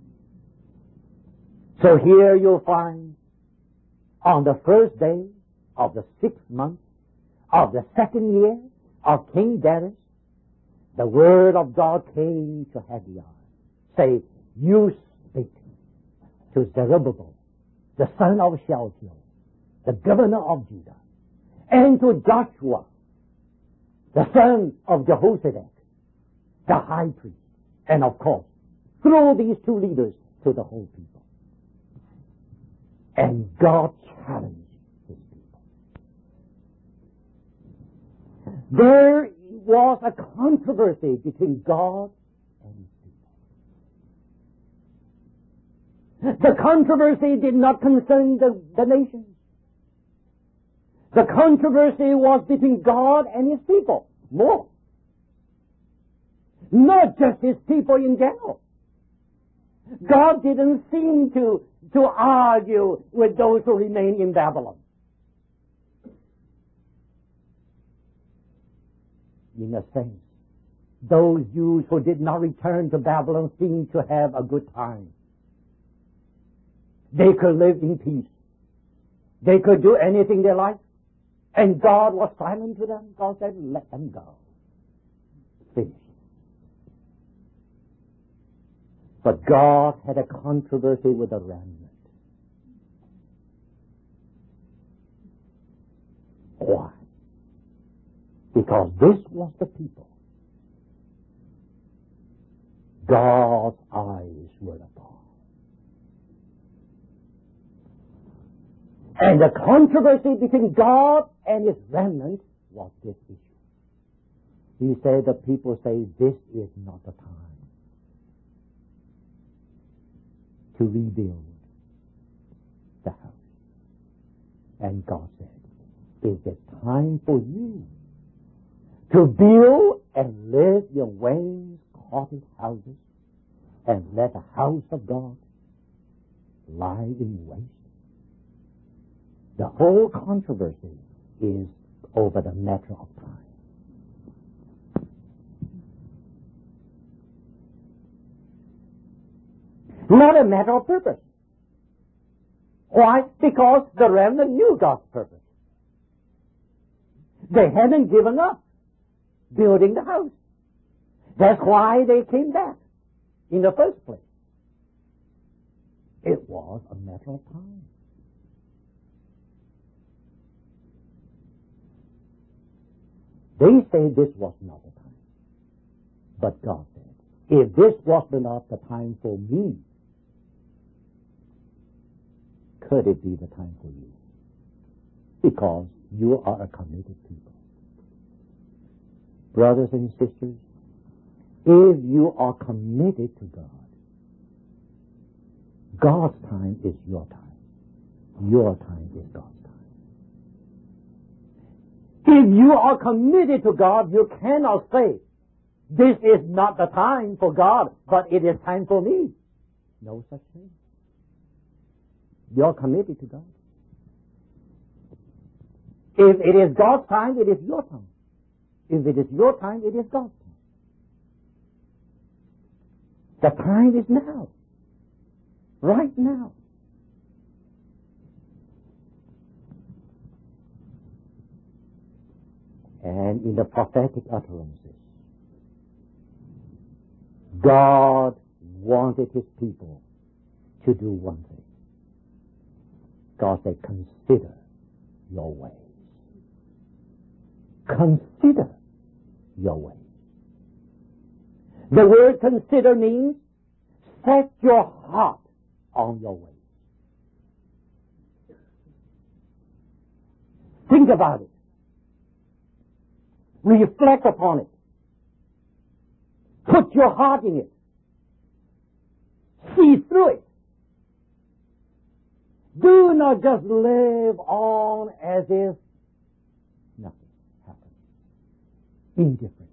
S3: So here you'll find on the first day of the sixth month of the second year of King Darius, the word of God came to Haggai. Say, you speak to Zerubbabel, the son of Shealtiel, the governor of Judah, and to Joshua, the son of Jehozadak, the high priest, and of course, through these two leaders to the whole people. And God challenged His people. There was a controversy between God and His people. The controversy did not concern the, the nations. The controversy was between God and His people. More. Not just His people in general. God didn't seem to, to argue with those who remain in Babylon. In a sense, those Jews who did not return to Babylon seemed to have a good time. They could live in peace. They could do anything they liked. And God was silent to them. God said, let them go. Finish. But God had a controversy with the remnant. Why? Because this was the people God's eyes were upon. And the controversy between God and His remnant was this issue. He said, the people say, this is not the time to rebuild the house. And God said, is it time for you to build and live in wainscoted houses and let the house of God lie in waste? The whole controversy is over the matter of time. Not a matter of purpose. Why? Because the remnant knew God's purpose. They hadn't given up building the house. That's why they came back in the first place. It was a matter of time. They say this was not the time. But God said, if this was not the time for me, could it be the time for you? Because you are a committed people. Brothers and sisters, if you are committed to God, God's time is your time. Your time is God's time. If you are committed to God, you cannot say, this is not the time for God, but it is time for me. No such thing. You're committed to God. If it is God's time, it is your time. If it is your time, it is God's time. The time is now. Right now. And in the prophetic utterances, God wanted His people to do one thing. God said, consider your ways. Consider your ways. The word consider means set your heart on your ways. Think about it. Reflect upon it. Put your heart in it. See through it. Do not just live on as if nothing happened. Indifferent.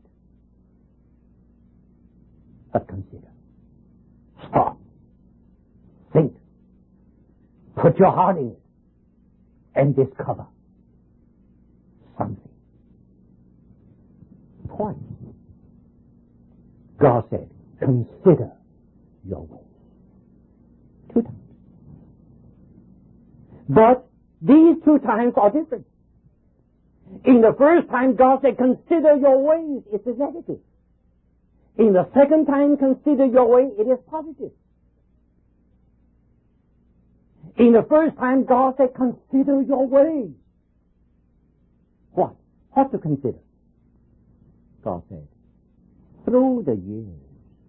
S3: But consider. Stop. Think. Put your heart in it. And discover something. Twice. God said, consider your ways. Two times. But these two times are different. In the first time, God said, consider your ways. It's a negative. In the second time, consider your way. It is positive. In the first time, God said, consider your ways. What? What to consider? God said, through the years,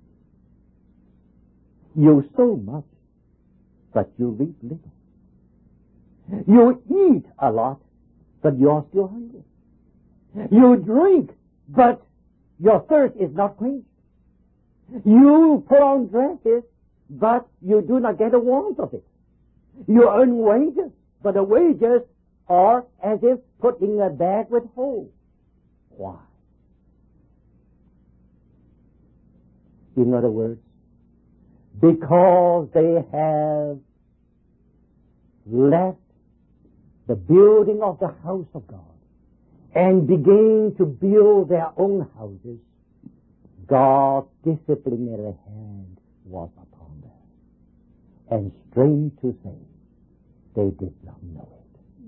S3: you sow much, but you reap little. You eat a lot, but you are still hungry. You drink, but your thirst is not quenched. You put on dresses, but you do not get the warmth of it. You earn wages, but the wages are as if put in a bag with holes. Why? In other words, because they have left the building of the house of God and began to build their own houses, God's disciplinary hand was upon them. And strange to say, they did not know it.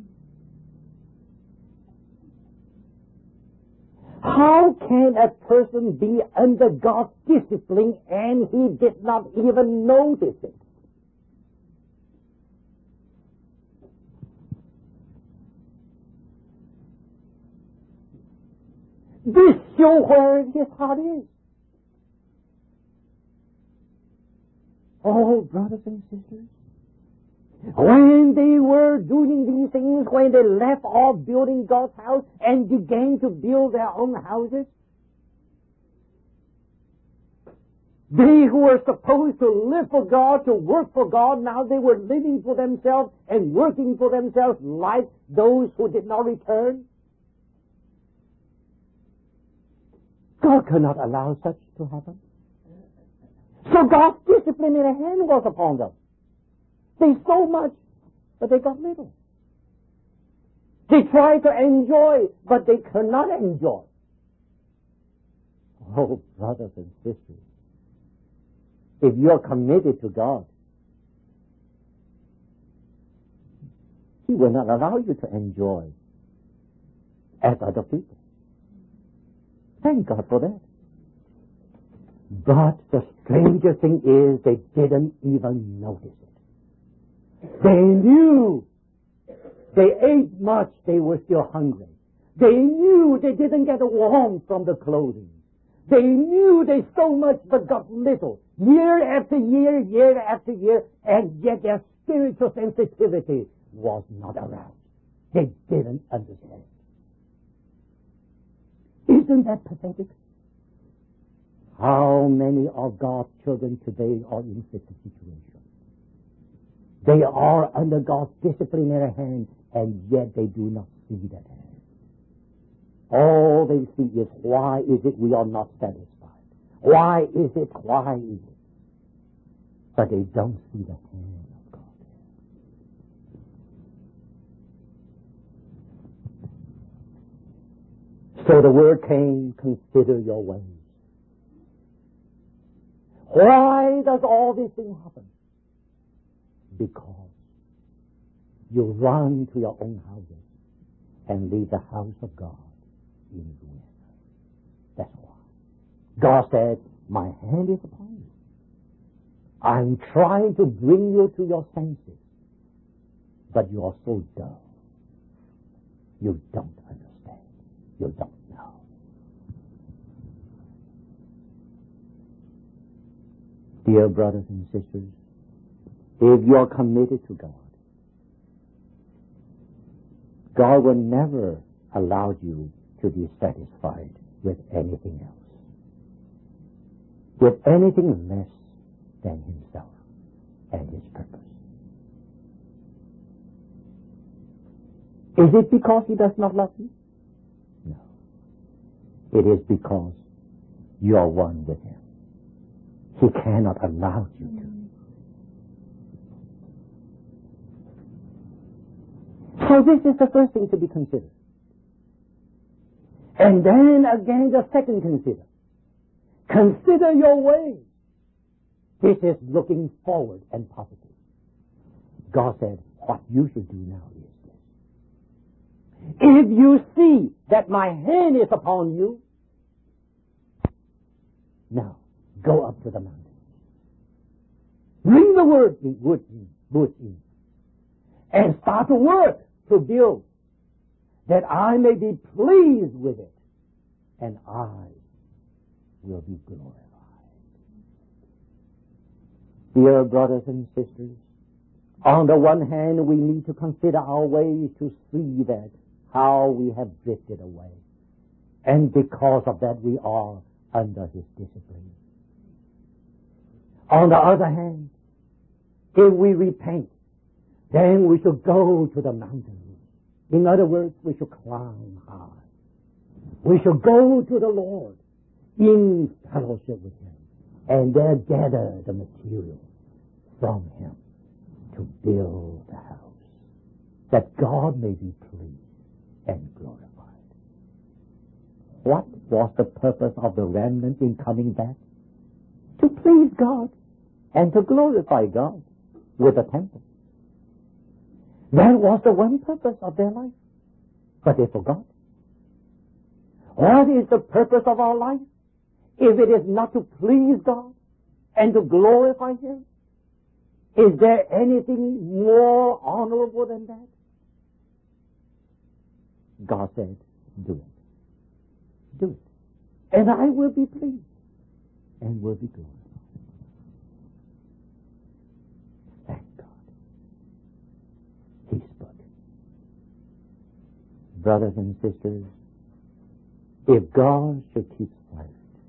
S3: How can a person be under God's discipline and he did not even notice it? This shows where his heart is. Oh, brothers and sisters, when they were doing these things, when they left off building God's house and began to build their own houses, they who were supposed to live for God, to work for God, now they were living for themselves and working for themselves like those who did not return. God cannot allow such to happen. So God's disciplinary hand was upon them. They sowed much, but they got little. They tried to enjoy, but they could not enjoy. Oh, brothers and sisters, if you're committed to God, He will not allow you to enjoy as other people. Thank God for that. But the stranger thing is they didn't even notice it. They knew they ate much, they were still hungry. They knew they didn't get warmth from the clothing. They knew they stole much but got little. Year after year, year after year, and yet their spiritual sensitivity was not aroused. They didn't understand. Isn't that pathetic? How many of God's children today are in such a situation? They are under God's disciplinary hand, and yet they do not see that hand. All they see is, why is it we are not satisfied? Why is it? Why is it? But they don't see the hand of God. So the word came, consider your ways. Why does all this thing happen? Because you run to your own houses and leave the house of God in ruin. That's why. God said, my hand is upon you. I'm trying to bring you to your senses, but you are so dull. You don't understand. You don't know. Dear brothers and sisters, if you're committed to God, God will never allow you to be satisfied with anything else, with anything less than Himself and His purpose. Is it because He does not love you? No. It is because you are one with Him. He cannot allow you to. So this is the first thing to be considered. And then again the second consider. Consider your ways. This is looking forward and positive. God said, what you should do now is this. If you see that my hand is upon you, now go up to the mountain. Bring the wood in, wood in, wood in, and start to work to build, that I may be pleased with it, and I will be glorified. Dear brothers and sisters, on the one hand, we need to consider our ways to see that how we have drifted away, and because of that we are under His discipline. On the other hand, if we repent, then we should go to the mountains. In other words, we should climb high. We should go to the Lord in fellowship with Him, and there gather the material from Him to build the house, that God may be pleased and glorified. What was the purpose of the remnant in coming back? To please God and to glorify God with the temple. That was the one purpose of their life. But they forgot. What is the purpose of our life if it is not to please God and to glorify Him? Is there anything more honorable than that? God said, do it. Do it. And I will be pleased and will be glorified. Thank God. He spoke. Brothers and sisters, if God should keep silent,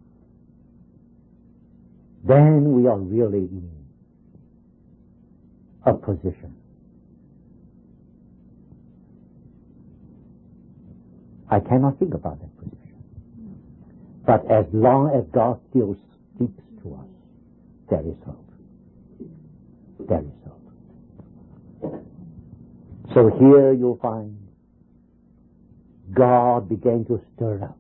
S3: then we are really in a position. I cannot think about that position. But as long as God still speaks to us, there is hope. There is hope. So here you'll find God began to stir up.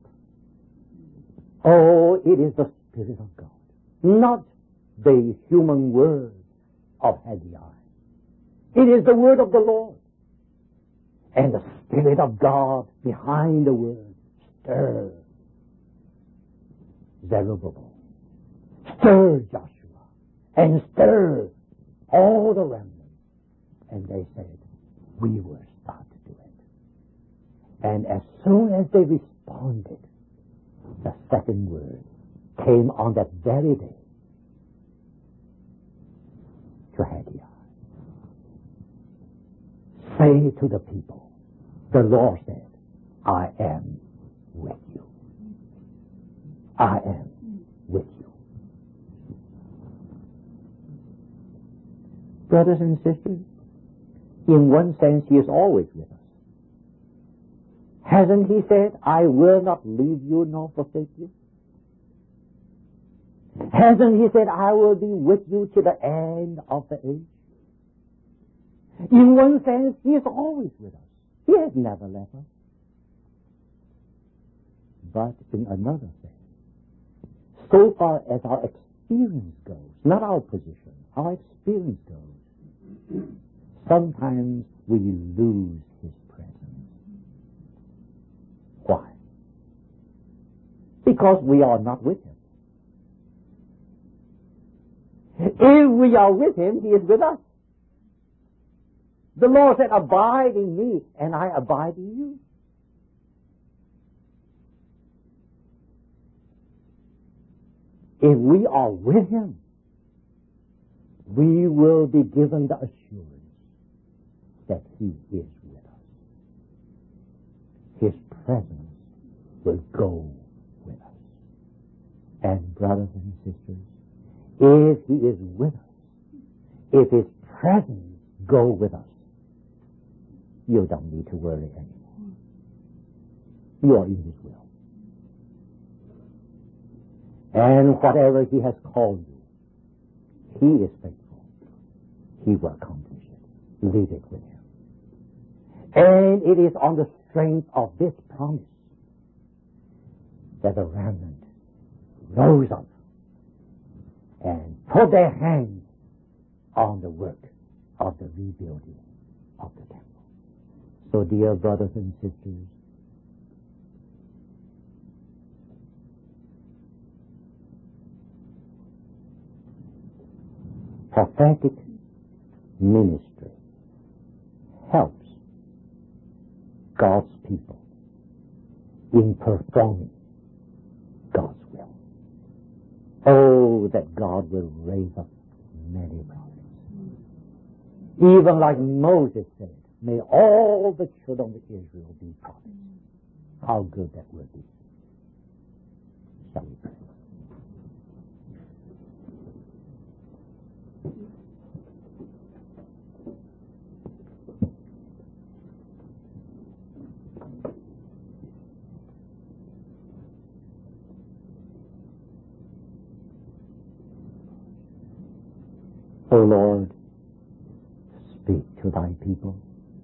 S3: Oh, it is the Spirit of God, not the human word of Haggai. It is the word of the Lord. And the Spirit of God behind the word stir Zerubbabel, stir Joshua, and stir all the remnants. And they said, we will start to do it. And as soon as they responded, the second word came on that very day to Haggai. Say to the people, the Lord said, I am with you. I am with you. Brothers and sisters, in one sense, He is always with us. Hasn't He said, I will not leave you nor forsake you? Hasn't He said, I will be with you to the end of the age? In one sense, He is always with us. He has never left us. But in another sense, so far as our experience goes, not our position, our experience goes, sometimes we lose His presence. Why? Because we are not with Him. If we are with Him, He is with us. The Lord said, abide in me, and I abide in you. If we are with Him, we will be given the assurance that He is with us. His presence will go with us. And brothers and sisters, if He is with us, if His presence go with us, you don't need to worry anymore. You are in His will. And whatever He has called you, He is faithful. He will accomplish it. Leave it with Him. And it is on the strength of this promise that the remnant rose up and put their hands on the work of the rebuilding of the temple. So, dear brothers and sisters, prophetic ministry helps God's people in performing God's will. Oh, that God will raise up many prophets. Even like Moses said, may all the children of Israel be prophets. How good that will be. Shall we pray? O Lord, speak to thy people,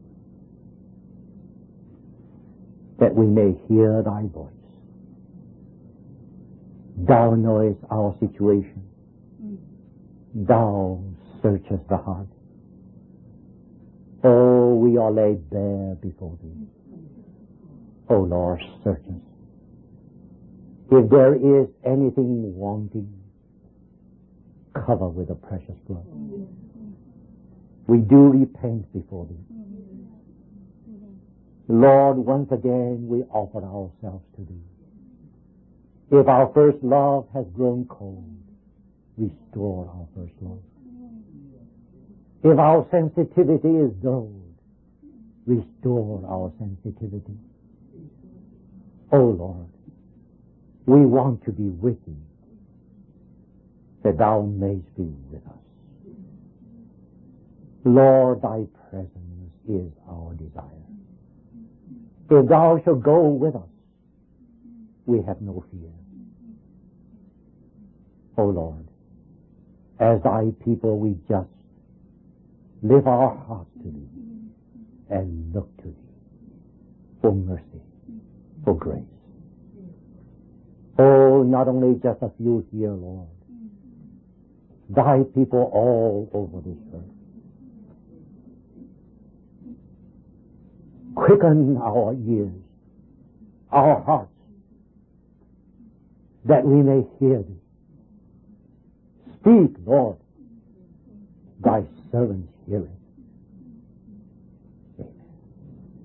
S3: that we may hear thy voice. Thou knowest our situation. Thou searchest the heart. Oh, we are laid bare before thee. O Lord, search us. If there is anything wanting, cover with the precious blood. We do repent before thee. Lord, once again we offer ourselves to thee. If our first love has grown cold, restore our first love. If our sensitivity is dulled, restore our sensitivity. O Lord, we want to be with thee, that thou mayst be with us. Lord, thy presence is our desire. If thou shalt go with us, we have no fear. O Lord, as thy people we just lift our hearts to thee and look to thee for mercy, for grace. Oh, not only just a few here, Lord, thy people all over this earth. Quicken our ears, our hearts, that we may hear thee. Speak, Lord, thy servants hear it.